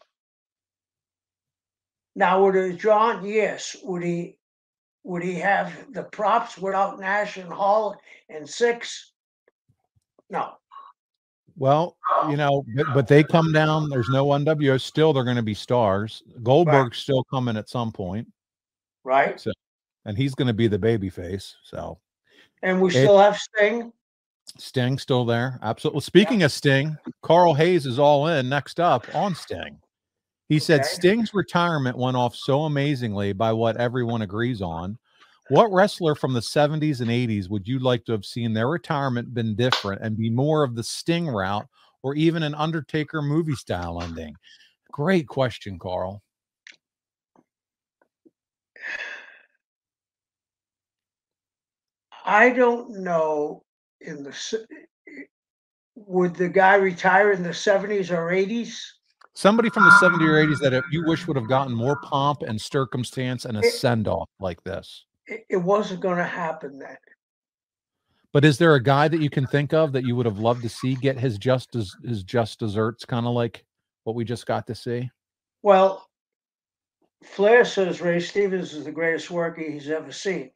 Speaker 2: Now, would it have drawn? Yes. Would he? Would he have the props without Nash and Hall and Six? No.
Speaker 1: Well, you know, but, but they come down. There's no N W O. Still, they're going to be stars. Goldberg's right. Still coming at some point,
Speaker 2: right?
Speaker 1: So, and he's going to be the baby face. So,
Speaker 2: and we it, still have Sting.
Speaker 1: Sting still there. Absolutely. Well, speaking yeah. of Sting, Carl Hayes is all in. Next up on Sting, he okay. said Sting's retirement went off so amazingly by what everyone agrees on. What wrestler from the seventies and eighties would you like to have seen their retirement been different and be more of the Sting route or even an Undertaker movie style ending? Great question, Carl.
Speaker 2: I don't know. In the would the guy retire in the seventies or eighties?
Speaker 1: Somebody from the seventies or eighties that you wish would have gotten more pomp and circumstance and a send off like this.
Speaker 2: It wasn't going to happen then.
Speaker 1: But is there a guy that you can think of that you would have loved to see get his just his, his just desserts, kind of like what we just got to see?
Speaker 2: Well, Flair says Ray Stevens is the greatest worker he's ever seen.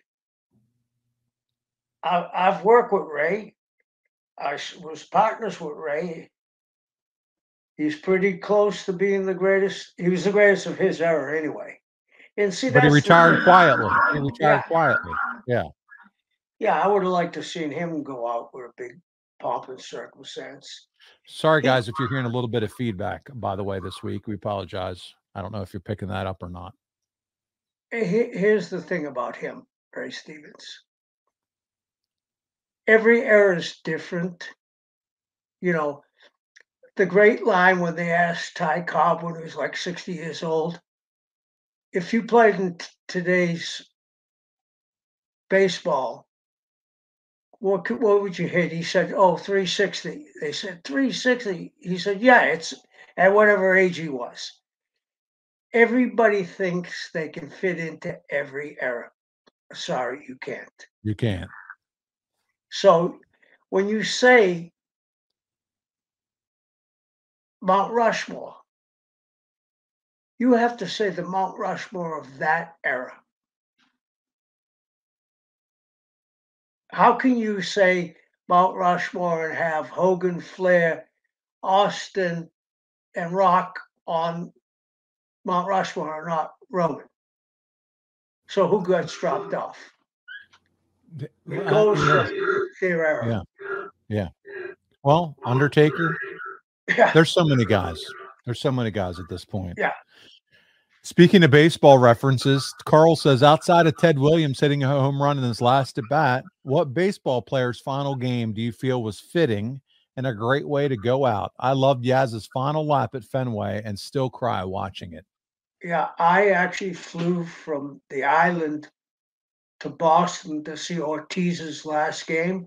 Speaker 2: I, I've worked with Ray. I was partners with Ray. He's pretty close to being the greatest. He was the greatest of his era anyway. And see,
Speaker 1: but he retired quietly. He retired yeah. quietly. Yeah.
Speaker 2: Yeah, I would have liked to have seen him go out with a big pomp and circumstance.
Speaker 1: Sorry, guys, if you're hearing a little bit of feedback, by the way, this week. We apologize. I don't know if you're picking that up or not.
Speaker 2: Here's the thing about him, Ray Stevens. Every era is different. You know, the great line when they asked Ty Cobb when he was like sixty years old, if you played in t- today's baseball, what could, what would you hit? He said, oh, three sixty. They said, three sixty. He said, yeah, it's at whatever age he was. Everybody thinks they can fit into every era. Sorry, you can't.
Speaker 1: You can't.
Speaker 2: So when you say Mount Rushmore, you have to say the Mount Rushmore of that era. How can you say Mount Rushmore and have Hogan, Flair, Austin, and Rock on Mount Rushmore and not Roman? So who gets dropped off? It goes uh, from their era.
Speaker 1: Yeah. Yeah. Well, Undertaker.
Speaker 2: Yeah.
Speaker 1: There's so many guys. There's so many guys at this point.
Speaker 2: Yeah.
Speaker 1: Speaking of baseball references, Carl says, outside of Ted Williams hitting a home run in his last at bat, what baseball player's final game do you feel was fitting and a great way to go out? I loved Yaz's final lap at Fenway and still cry watching it.
Speaker 2: Yeah, I actually flew from the island to Boston to see Ortiz's last game.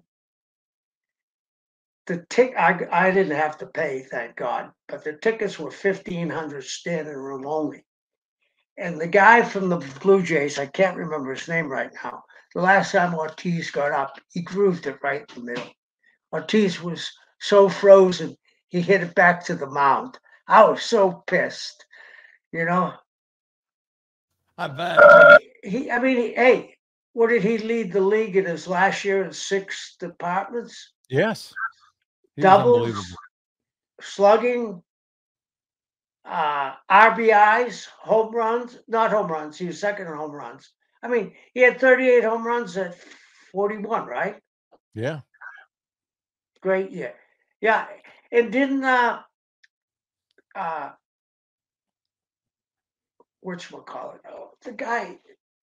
Speaker 2: The tick I, I didn't have to pay, thank God, but the tickets were fifteen hundred standing room only. And the guy from the Blue Jays, I can't remember his name right now. The last time Ortiz got up, he grooved it right in the middle. Ortiz was so frozen, he hit it back to the mound. I was so pissed, you know.
Speaker 1: I bet.
Speaker 2: He, I mean, he, hey, what did he lead the league in his last year in six departments?
Speaker 1: Yes. He was
Speaker 2: Doubles,
Speaker 1: unbelievable.
Speaker 2: slugging, uh, R B Is, home runs, not home runs. He was second in home runs. I mean, he had thirty-eight home runs at forty-one, right?
Speaker 1: Yeah.
Speaker 2: Great year. Yeah. And didn't, uh, uh, whatchamacallit, oh, the guy,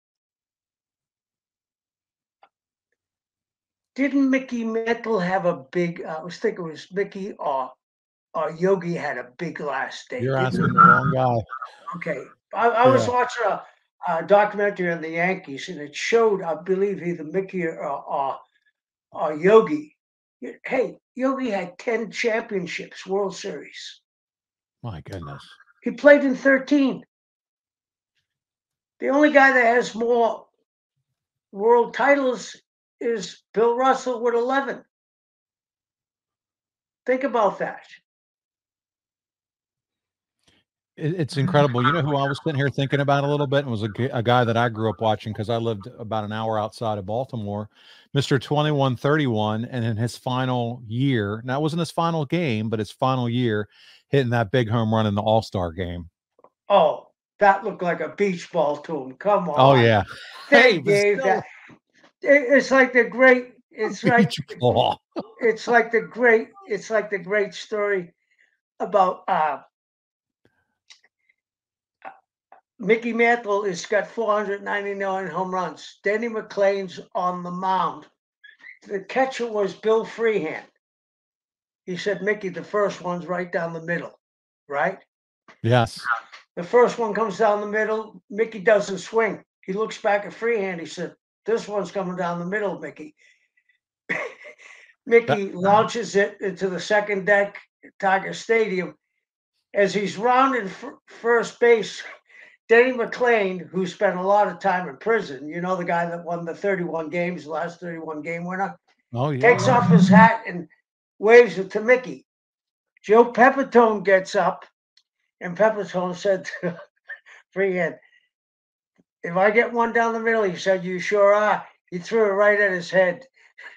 Speaker 2: didn't Mickey Mantle have a big, uh, I was thinking it was Mickey or, or Yogi had a big last day.
Speaker 1: You're
Speaker 2: didn't
Speaker 1: asking
Speaker 2: he?
Speaker 1: the wrong guy.
Speaker 2: Okay. I, I was
Speaker 1: Yeah.
Speaker 2: watching a, a documentary on the Yankees, and it showed, I believe, either Mickey or, or, or Yogi. Hey, Yogi had ten championships, World Series.
Speaker 1: My goodness.
Speaker 2: He played in thirteen. The only guy that has more world titles is Bill Russell with eleven. Think about that.
Speaker 1: It, it's incredible. You know who I was sitting here thinking about a little bit, and was a, g- a guy that I grew up watching because I lived about an hour outside of Baltimore, Mister twenty-one thirty-one, and in his final year, now it wasn't his final game, but his final year, hitting that big home run in the All-Star game.
Speaker 2: Oh, that looked like a beach ball to him. Come on.
Speaker 1: Oh yeah.
Speaker 2: They
Speaker 1: Hey, but
Speaker 2: gave
Speaker 1: still,
Speaker 2: that. It- It's like the great. It's like
Speaker 1: beach ball.
Speaker 2: it's like the great. It's like the great story about uh, Mickey Mantle has got four hundred ninety-nine home runs. Denny McClain's on the mound. The catcher was Bill Freehand. He said, Mickey, the first one's right down the middle, right?
Speaker 1: Yes.
Speaker 2: The first one comes down the middle. Mickey doesn't swing. He looks back at Freehand. He said, this one's coming down the middle, Mickey. Mickey launches it into the second deck at Tiger Stadium. As he's rounding f- first base, Denny McClain, who spent a lot of time in prison, you know, the guy that won the thirty-one games, the last thirty-one game winner,
Speaker 1: Oh yeah.
Speaker 2: takes off his hat and waves it to Mickey. Joe Pepitone gets up, and Pepitone said to Freehand, if I get one down the middle, he said, you sure are. He threw it right at his head.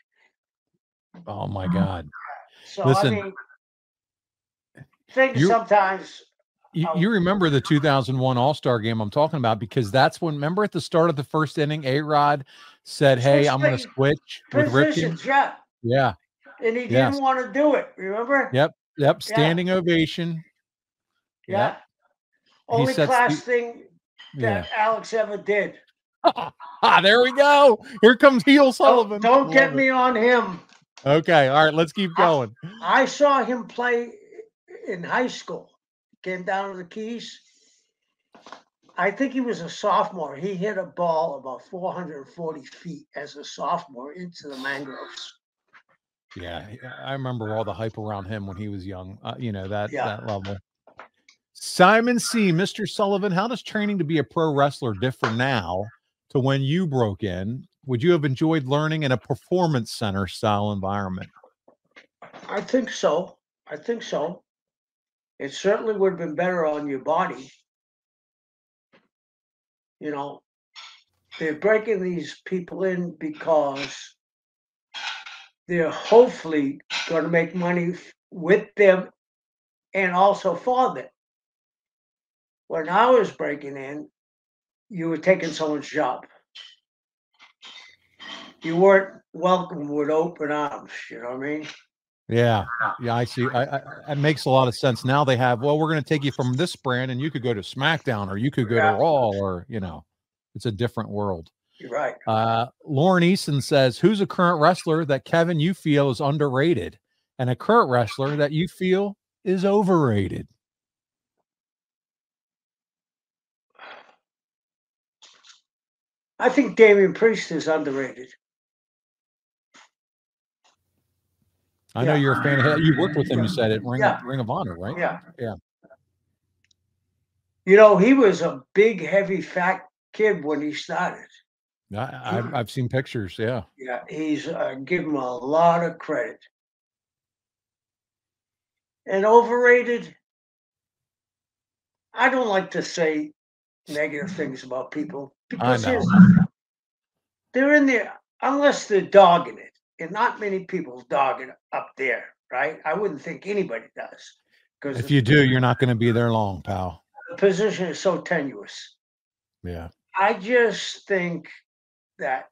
Speaker 1: Oh my God.
Speaker 2: So,
Speaker 1: Listen,
Speaker 2: I mean, things
Speaker 1: you-
Speaker 2: sometimes.
Speaker 1: You,
Speaker 2: Oh.
Speaker 1: you remember the two thousand one All-Star game I'm talking about, because that's when, remember at the start of the first inning, A-Rod said, hey,
Speaker 2: Switch
Speaker 1: I'm going to
Speaker 2: play-
Speaker 1: switch with Ripken.
Speaker 2: Positions, yeah.
Speaker 1: Yeah.
Speaker 2: And he didn't
Speaker 1: Yes.
Speaker 2: want to do it, remember?
Speaker 1: Yep. Yep. Standing ovation.
Speaker 2: Yeah.
Speaker 1: Yep. He
Speaker 2: Only
Speaker 1: sets
Speaker 2: class
Speaker 1: the-
Speaker 2: thing
Speaker 1: Yeah.
Speaker 2: that Alex ever did.
Speaker 1: Ah, there we go. Here comes Heel Sullivan.
Speaker 2: Don't, don't
Speaker 1: Love
Speaker 2: get
Speaker 1: it.
Speaker 2: me on him.
Speaker 1: Okay. All right. Let's keep going.
Speaker 2: I saw him play in high school. Came down to the Keys. I think he was a sophomore. He hit a ball about four hundred forty feet as a sophomore into the mangroves.
Speaker 1: Yeah. I remember all the hype around him when he was young, uh, you know, that,
Speaker 2: Yeah.
Speaker 1: that level. Simon C. Mister Sullivan, how does training to be a pro wrestler differ now to when you broke in? Would you have enjoyed learning in a performance center style environment?
Speaker 2: I think so. I think so. It certainly would have been better on your body. You know, they're breaking these people in because they're hopefully going to make money with them and also for them. When I was breaking in, you were taking someone's job. You weren't welcomed with open arms. You know what I mean?
Speaker 1: Yeah, yeah, I see. I, I, it makes a lot of sense. Now they have, well, we're going to take you from this brand, and you could go to SmackDown, or you could go
Speaker 2: Yeah.
Speaker 1: to Raw, or you know, it's a different world.
Speaker 2: You're right.
Speaker 1: Uh, Lauren Easton says, "Who's a current wrestler that Kevin you feel is underrated, and a current wrestler that you feel is overrated?"
Speaker 2: I think Damian Priest is underrated.
Speaker 1: I know
Speaker 2: Yeah.
Speaker 1: you're a fan of him. You worked with him, you said, at Ring,
Speaker 2: Yeah.
Speaker 1: Ring of Honor, right?
Speaker 2: Yeah.
Speaker 1: Yeah.
Speaker 2: You know, he was a big, heavy, fat kid when he started.
Speaker 1: I, I've, I've seen pictures. Yeah.
Speaker 2: Yeah, he's uh, give him a lot of credit. And overrated, I don't like to say negative things about people
Speaker 1: I
Speaker 2: because
Speaker 1: know.
Speaker 2: here's they're in there unless they're dogging it, and not many people dog it up there, right? I wouldn't think anybody does because
Speaker 1: If you do, you're not going to be there long, pal.
Speaker 2: the position is so tenuous.
Speaker 1: Yeah.
Speaker 2: I just think that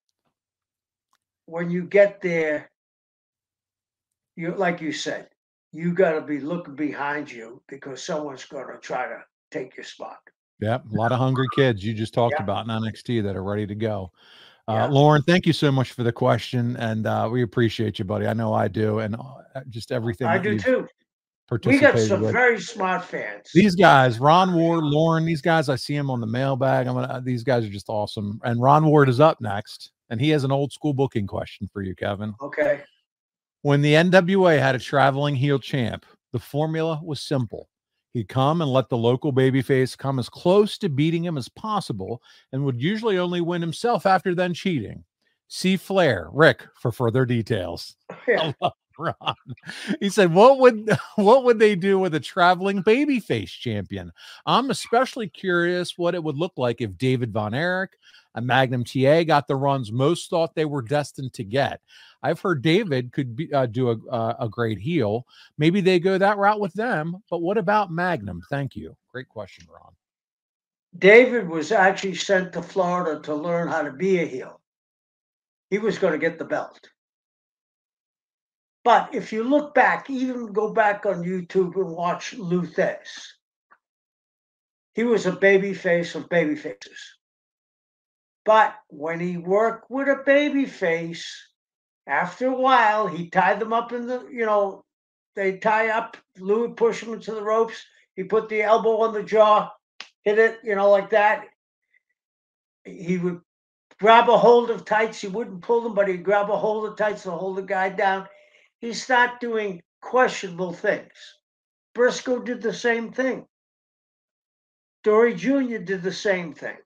Speaker 2: when you get there, you like you said, you got to be looking behind you because someone's going to try to take your spot.
Speaker 1: Yep. A lot of hungry kids you just talked
Speaker 2: Yeah,
Speaker 1: about in N X T that are ready to go. Uh,
Speaker 2: yeah,
Speaker 1: Lauren, thank you so much for the question, and uh, we appreciate you, buddy. I know I do, and uh, just everything
Speaker 2: I
Speaker 1: that
Speaker 2: do
Speaker 1: you've
Speaker 2: too. We got
Speaker 1: participated
Speaker 2: some
Speaker 1: with.
Speaker 2: very smart fans.
Speaker 1: These guys, Ron Ward, Lauren, these guys, I see them on the mailbag. I'm gonna. These guys are just awesome. And Ron Ward is up next, and he has an old school booking question for you, Kevin.
Speaker 2: Okay.
Speaker 1: When the N W A had a traveling heel champ, the formula was simple. He'd come and let the local babyface come as close to beating him as possible and would usually only win himself after then cheating. See Flair, Rick, for further details.
Speaker 2: Yeah.
Speaker 1: I love Ron. He said, what would what would they do with a traveling babyface champion? I'm especially curious what it would look like if David Von Erich, a Magnum T A, got the runs most thought they were destined to get. I've heard David could be, uh, do a, uh, a great heel. Maybe they go that route with them. But what about Magnum? Thank you. Great question, Ron.
Speaker 2: David was actually sent to Florida to learn how to be a heel. He was going to get the belt. But if you look back, even go back on YouTube and watch Lou Thesz, he was a baby face of baby faces. But when he worked with a baby face, after a while, he tied them up in the, you know, they tie up, Lou would push him into the ropes. He put the elbow on the jaw, hit it, you know, like that. He would grab a hold of tights. He wouldn't pull them, but he'd grab a hold of tights to hold the guy down. He'd start doing questionable things. Briscoe did the same thing. Dory Junior did the same thing.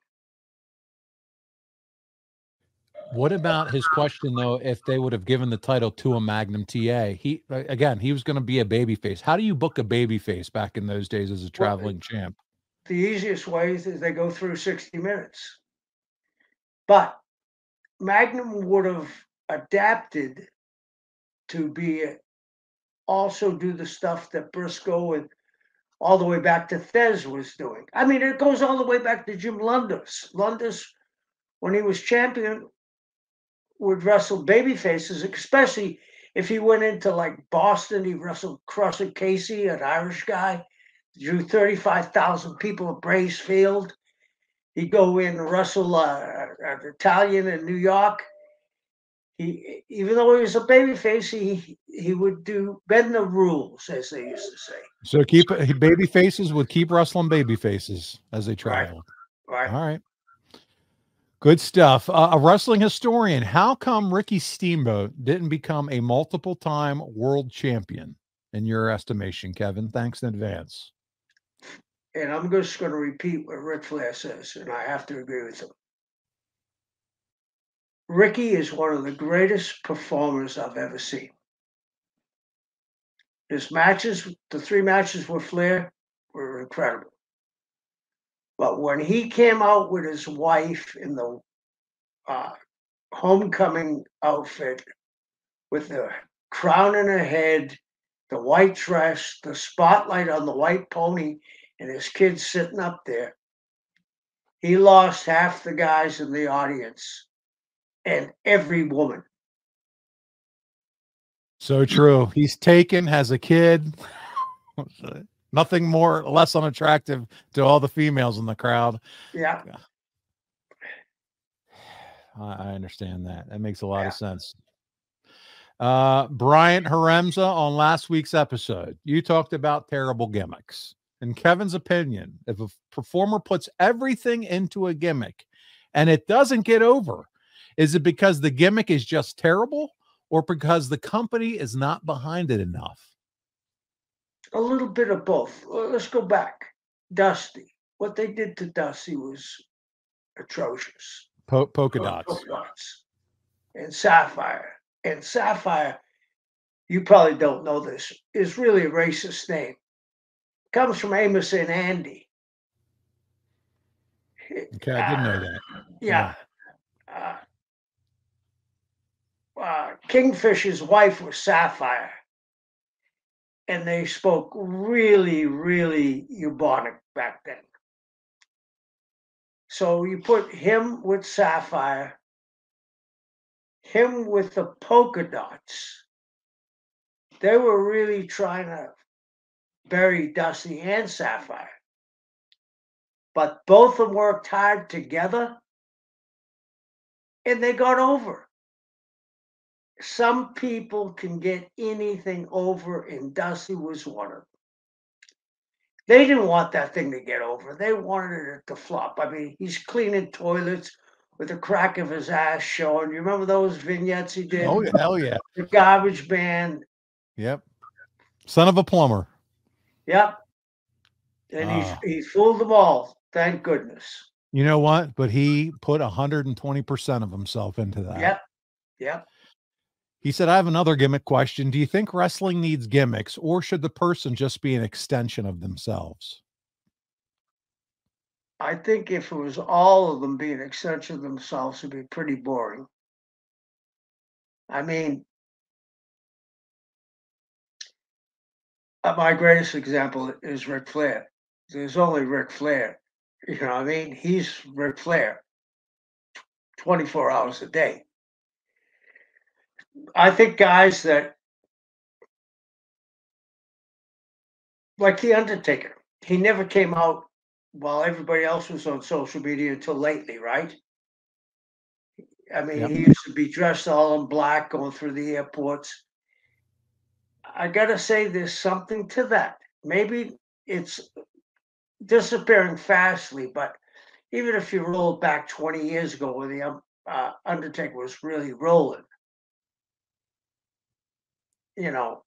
Speaker 1: What about his question, though, if they would have given the title to a Magnum T A? He, again, he was going to be a babyface. How do you book a babyface back in those days as a traveling well, champ?
Speaker 2: The easiest way is they go through sixty minutes. But Magnum would have adapted to be also do the stuff that Briscoe and all the way back to Thesz was doing. I mean, it goes all the way back to Jim Lundas. Lundas, when he was champion, would wrestle baby faces, especially if he went into like Boston. He wrestled Crusher Casey, an Irish guy, drew thirty-five thousand people at Braves Field. He'd go in and wrestle uh, an Italian in New York. He, even though he was a babyface, he he would do bend the rules, as they used to say.
Speaker 1: So keep baby faces would keep wrestling baby faces as they traveled.
Speaker 2: Right. Right.
Speaker 1: All right. Good stuff. Uh, a wrestling historian. How come Ricky Steamboat didn't become a multiple-time world champion in your estimation, Kevin? Thanks in advance.
Speaker 2: And I'm just going to repeat what Ric Flair says, and I have to agree with him. Ricky is one of the greatest performers I've ever seen. His matches, the three matches with Flair, were incredible. But when he came out with his wife in the uh, homecoming outfit with the crown in her head, the white dress, the spotlight on the white pony, and his kids sitting up there, he lost half the guys in the audience and every woman.
Speaker 1: So true. He's taken, has a kid. Nothing more, less unattractive to all the females in the crowd.
Speaker 2: Yeah.
Speaker 1: I understand that. That makes a lot yeah. of sense. Uh, Bryant Haremza on last week's episode, you talked about terrible gimmicks. In Kevin's opinion, if a performer puts everything into a gimmick and it doesn't get over, is it because the gimmick is just terrible or because the company is not behind it enough?
Speaker 2: A little bit of both. Well, let's go back. Dusty. what they did to Dusty was atrocious.
Speaker 1: Po- polka dots.
Speaker 2: dots. And Sapphire. And Sapphire, you probably don't know this, is really a racist name. It comes from Amos and Andy.
Speaker 1: Okay, I didn't know that.
Speaker 2: Yeah. yeah. Uh, uh, Kingfisher's wife was Sapphire. And they spoke really, really Ebonic back then. So you put him with Sapphire, him with the polka dots. They were really trying to bury Dusty and Sapphire. But both of them worked hard together, and they got over. Some people can get anything over, and Dusty was one of them. They didn't want that thing to get over. They wanted it to flop. I mean, he's cleaning toilets with the crack of his ass showing. You remember those vignettes he did?
Speaker 1: Oh, hell yeah.
Speaker 2: The garbage man.
Speaker 1: Yep. Son of a plumber.
Speaker 2: Yep. And
Speaker 1: uh,
Speaker 2: he's he fooled them all. Thank goodness.
Speaker 1: You know what? But he put one hundred twenty percent of himself into that.
Speaker 2: Yep. Yep.
Speaker 1: He said, I have another gimmick question. Do you think wrestling needs gimmicks, or should the person just be an extension of themselves?
Speaker 2: I think if it was all of them being an extension of themselves, it'd be pretty boring. I mean, my greatest example is Ric Flair. There's only Ric Flair. You know what I mean? He's Ric Flair twenty-four hours a day. I think guys that, like The Undertaker, he never came out while everybody else was on social media until lately, right? I mean, yep. He used to be dressed all in black going through the airports. I got to say there's something to that. Maybe it's disappearing fastly, but even if you roll back twenty years ago when the uh, Undertaker was really rolling, you know,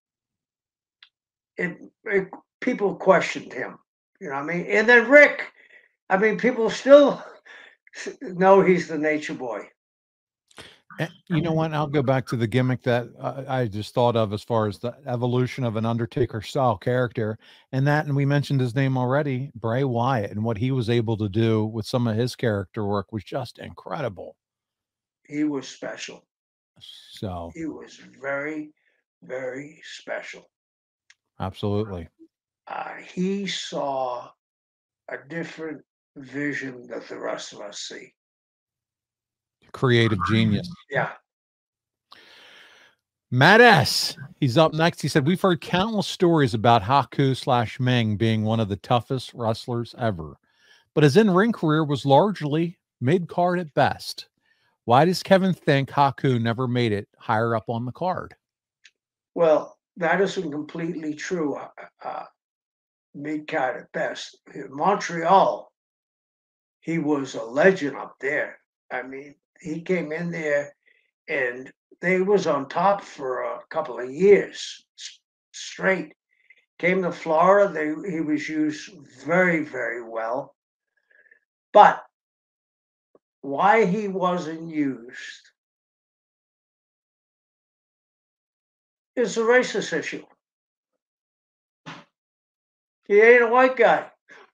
Speaker 2: it, it people questioned him, you know what I mean? And then Rick, I mean, people still know he's the Nature Boy.
Speaker 1: And you know what? I'll go back to the gimmick that uh, I just thought of as far as the evolution of an Undertaker style character, and that, and we mentioned his name already, Bray Wyatt, and what he was able to do with some of his character work was just incredible.
Speaker 2: He was special.
Speaker 1: So
Speaker 2: he was very, very special.
Speaker 1: Absolutely.
Speaker 2: Uh, he saw a different vision that the rest of us see.
Speaker 1: Creative genius.
Speaker 2: Yeah.
Speaker 1: Matt S. He's up next. He said, we've heard countless stories about Haku slash Meng being one of the toughest wrestlers ever, but his in-ring career was largely mid-card at best. Why does Kevin think Haku never made it higher up on the card?
Speaker 2: Well, that isn't completely true. Uh, uh, mid-card at best. In Montreal, he was a legend up there. I mean, he came in there and they was on top for a couple of years straight. Came to Florida, they, he was used very, very well. But why he wasn't used is a racist issue. He ain't a white guy.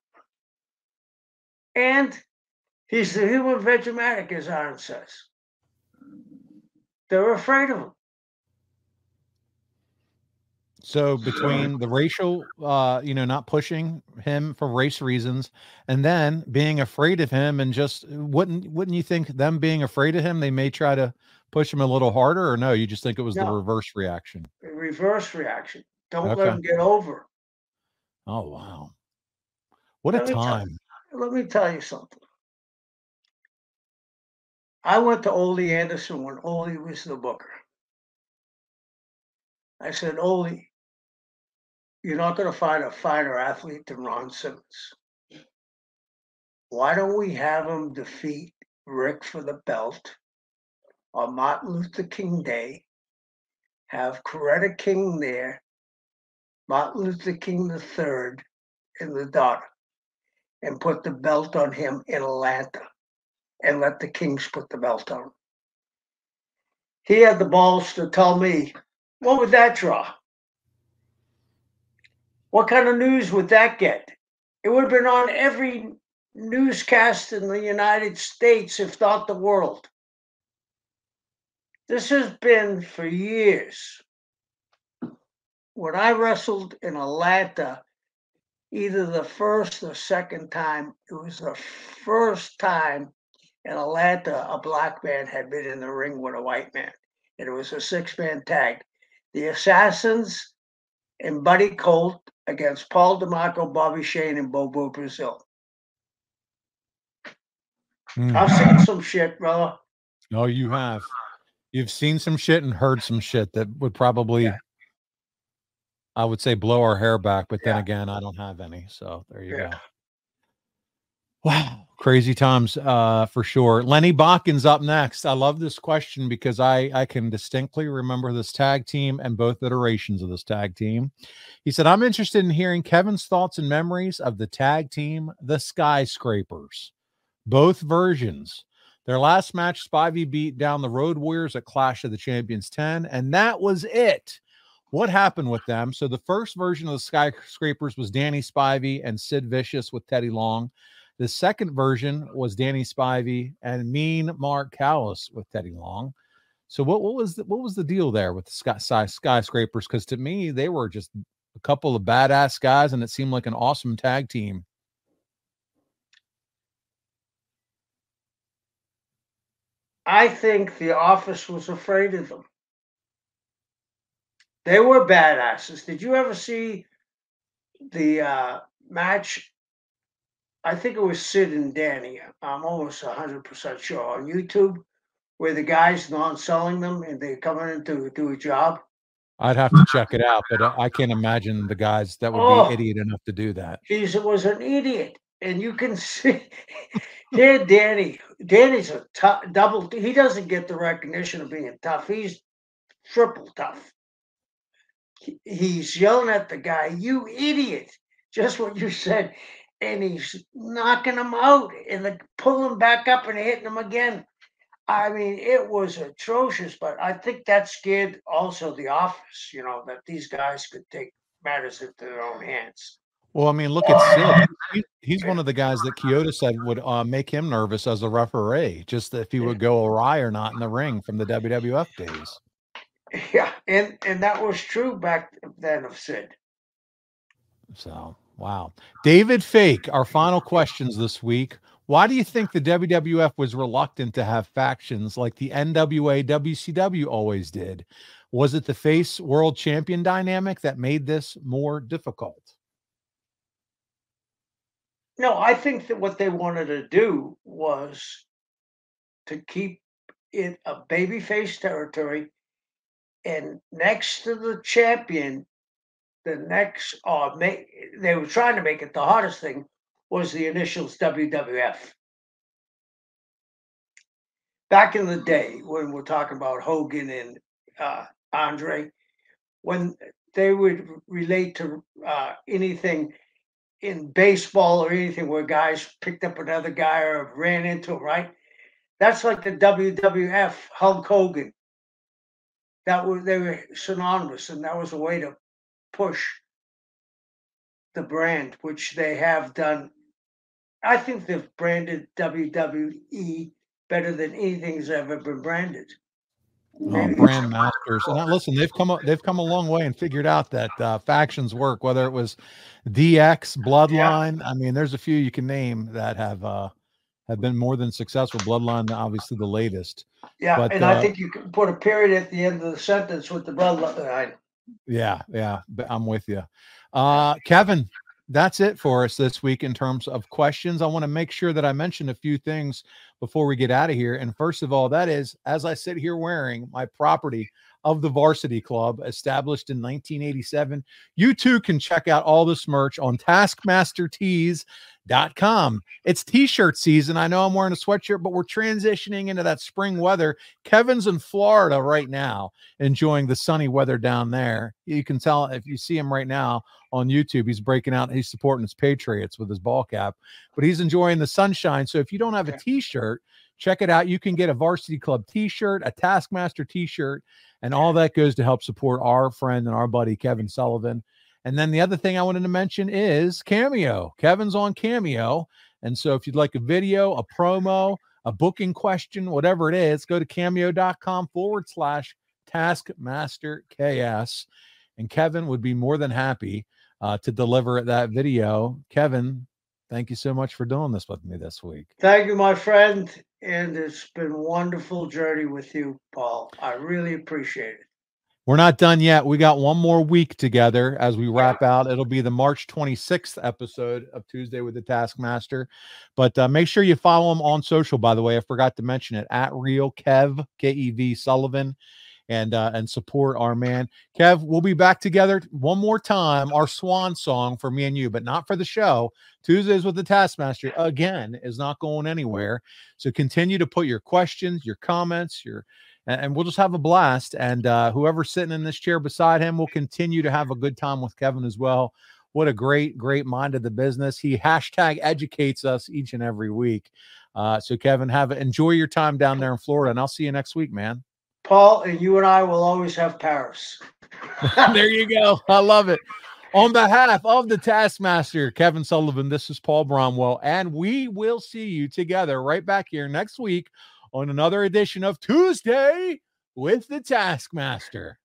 Speaker 2: And he's the human Vegematic, as Aaron says. They're afraid of him.
Speaker 1: So between the racial, uh, you know, not pushing him for race reasons, and then being afraid of him, and just wouldn't wouldn't you think them being afraid of him, they may try to push him a little harder, or no? You just think it was no. the reverse reaction?
Speaker 2: Reverse reaction. Don't okay. let him get over.
Speaker 1: Oh wow! What let a time!
Speaker 2: Tell, let me tell you something. I went to Ole Anderson when Ole was the booker. I said, Ole, you're not going to find a finer athlete than Ron Simmons. Why don't we have him defeat Rick for the belt on Martin Luther King Day? Have Coretta King there, Martin Luther King the third, and the daughter. and put the belt on him in Atlanta and let the Kings put the belt on him. He had the balls to tell me, what would that draw? What kind of news would that get? It would have been on every newscast in the United States, if not the world. This has been for years. When I wrestled in Atlanta, either the first or second time, it was the first time in Atlanta a black man had been in the ring with a white man. And it was a six-man tag. The Assassins and Buddy Colt against Paul DeMarco, Bobby Shane, and Bobo Brazil. Mm. I've seen some shit, brother.
Speaker 1: No, you have. You've seen some shit and heard some shit that would probably, yeah. I would say, blow our hair back. But then yeah. again, I don't have any. So there you yeah. go. Wow. Crazy times uh, for sure. Lenny Bachkin's up next. I love this question because I, I can distinctly remember this tag team and both iterations of this tag team. He said, I'm interested in hearing Kevin's thoughts and memories of the tag team, the Skyscrapers. Both versions. Their last match, Spivey beat down the Road Warriors at Clash of the Champions ten, and that was it. What happened with them? So the first version of the Skyscrapers was Danny Spivey and Sid Vicious with Teddy Long. The second version was Danny Spivey and Mean Mark Callis with Teddy Long. So what, what was the, what was the deal there with the sky, Skyscrapers? Because to me, they were just a couple of badass guys, and it seemed like an awesome tag team.
Speaker 2: I think the Office was afraid of them. They were badasses. Did you ever see the uh, match? I think it was Sid and Danny. I'm almost one hundred percent sure on YouTube, where the guy's non-selling them and they're coming in to do a job.
Speaker 1: I'd have to check it out, but I can't imagine the guys that would oh, be idiot enough to do that.
Speaker 2: He was an idiot. And you can see here, Danny. Danny's a tough, double. He doesn't get the recognition of being tough. He's triple tough. He, he's yelling at the guy, "You idiot!" Just what you said, and he's knocking him out and the, pulling him back up and hitting him again. I mean, it was atrocious. But I think that scared also the Office. You know, that these guys could take matters into their own hands.
Speaker 1: Well, I mean, look at Sid. He, he's one of the guys that Kyoto said would uh, make him nervous as a referee, just if he would go awry or not in the ring from the W W F days.
Speaker 2: Yeah, and, and that was true back then of Sid.
Speaker 1: So, wow. David Fake, our final questions this week. Why do you think the W W F was reluctant to have factions like the N W A W C W always did? Was it the face world champion dynamic that made this more difficult?
Speaker 2: No, I think that what they wanted to do was to keep it a babyface territory, and next to the champion, the next, or uh, make, they were trying to make it the hardest thing was the initials W W F. Back in the day, when we're talking about Hogan and uh, Andre, when they would relate to uh, anything in baseball or anything where guys picked up another guy or ran into him, right? That's like the W W F, Hulk Hogan. That was, they were synonymous, and that was a way to push the brand, which they have done. I think they've branded W W E better than anything's ever been branded.
Speaker 1: Oh, brand masters. And now, listen, they've come they've come a long way and figured out that uh, factions work. Whether it was D X, Bloodline, yeah. I mean, there's a few you can name that have uh, have been more than successful. Bloodline, obviously, the latest.
Speaker 2: Yeah,
Speaker 1: but,
Speaker 2: and
Speaker 1: uh,
Speaker 2: I think you can put a period at the end of the sentence with the Bloodline.
Speaker 1: Yeah, yeah, I'm with you, uh, Kevin. That's it for us this week in terms of questions. I want to make sure that I mention a few things before we get out of here. And first of all, that is, as I sit here wearing my property, of the Varsity Club, established in nineteen eighty-seven. You too can check out all this merch on taskmaster tees dot com. It's t-shirt season. I know I'm wearing a sweatshirt, but we're transitioning into that spring weather. Kevin's in Florida right now, enjoying the sunny weather down there. You can tell if you see him right now on YouTube, he's breaking out. He's supporting his Patriots with his ball cap, but he's enjoying the sunshine. So if you don't have a t-shirt, check it out. You can get a Varsity Club t-shirt, a Taskmaster t-shirt, and all that goes to help support our friend and our buddy, Kevin Sullivan. And then the other thing I wanted to mention is Cameo. Kevin's on Cameo. And so if you'd like a video, a promo, a booking question, whatever it is, go to cameo.com forward slash Taskmaster KS. And Kevin would be more than happy uh, to deliver that video. Kevin, thank you so much for doing this with me this week.
Speaker 2: Thank you, my friend. And it's been a wonderful journey with you, Paul. I really appreciate it.
Speaker 1: We're not done yet. We got one more week together as we wrap out. It'll be the March twenty-sixth episode of Tuesday with the Taskmaster. But uh, make sure you follow him on social, by the way. I forgot to mention it, at Real Kev, K E V Sullivan, and uh, and support our man. Kev, we'll be back together one more time, our swan song for me and you, but not for the show. Tuesdays with the Taskmaster, again, is not going anywhere. So continue to put your questions, your comments, your and we'll just have a blast. And uh, whoever's sitting in this chair beside him will continue to have a good time with Kevin as well. What a great, great mind of the business. He hashtag educates us each and every week. Uh, so, Kevin, have enjoy your time down there in Florida, and I'll see you next week, man.
Speaker 2: Paul, and you and I will always have Paris.
Speaker 1: There you go. I love it. On behalf of the Taskmaster, Kevin Sullivan, this is Paul Bromwell, and we will see you together right back here next week on another edition of Tuesday with the Taskmaster.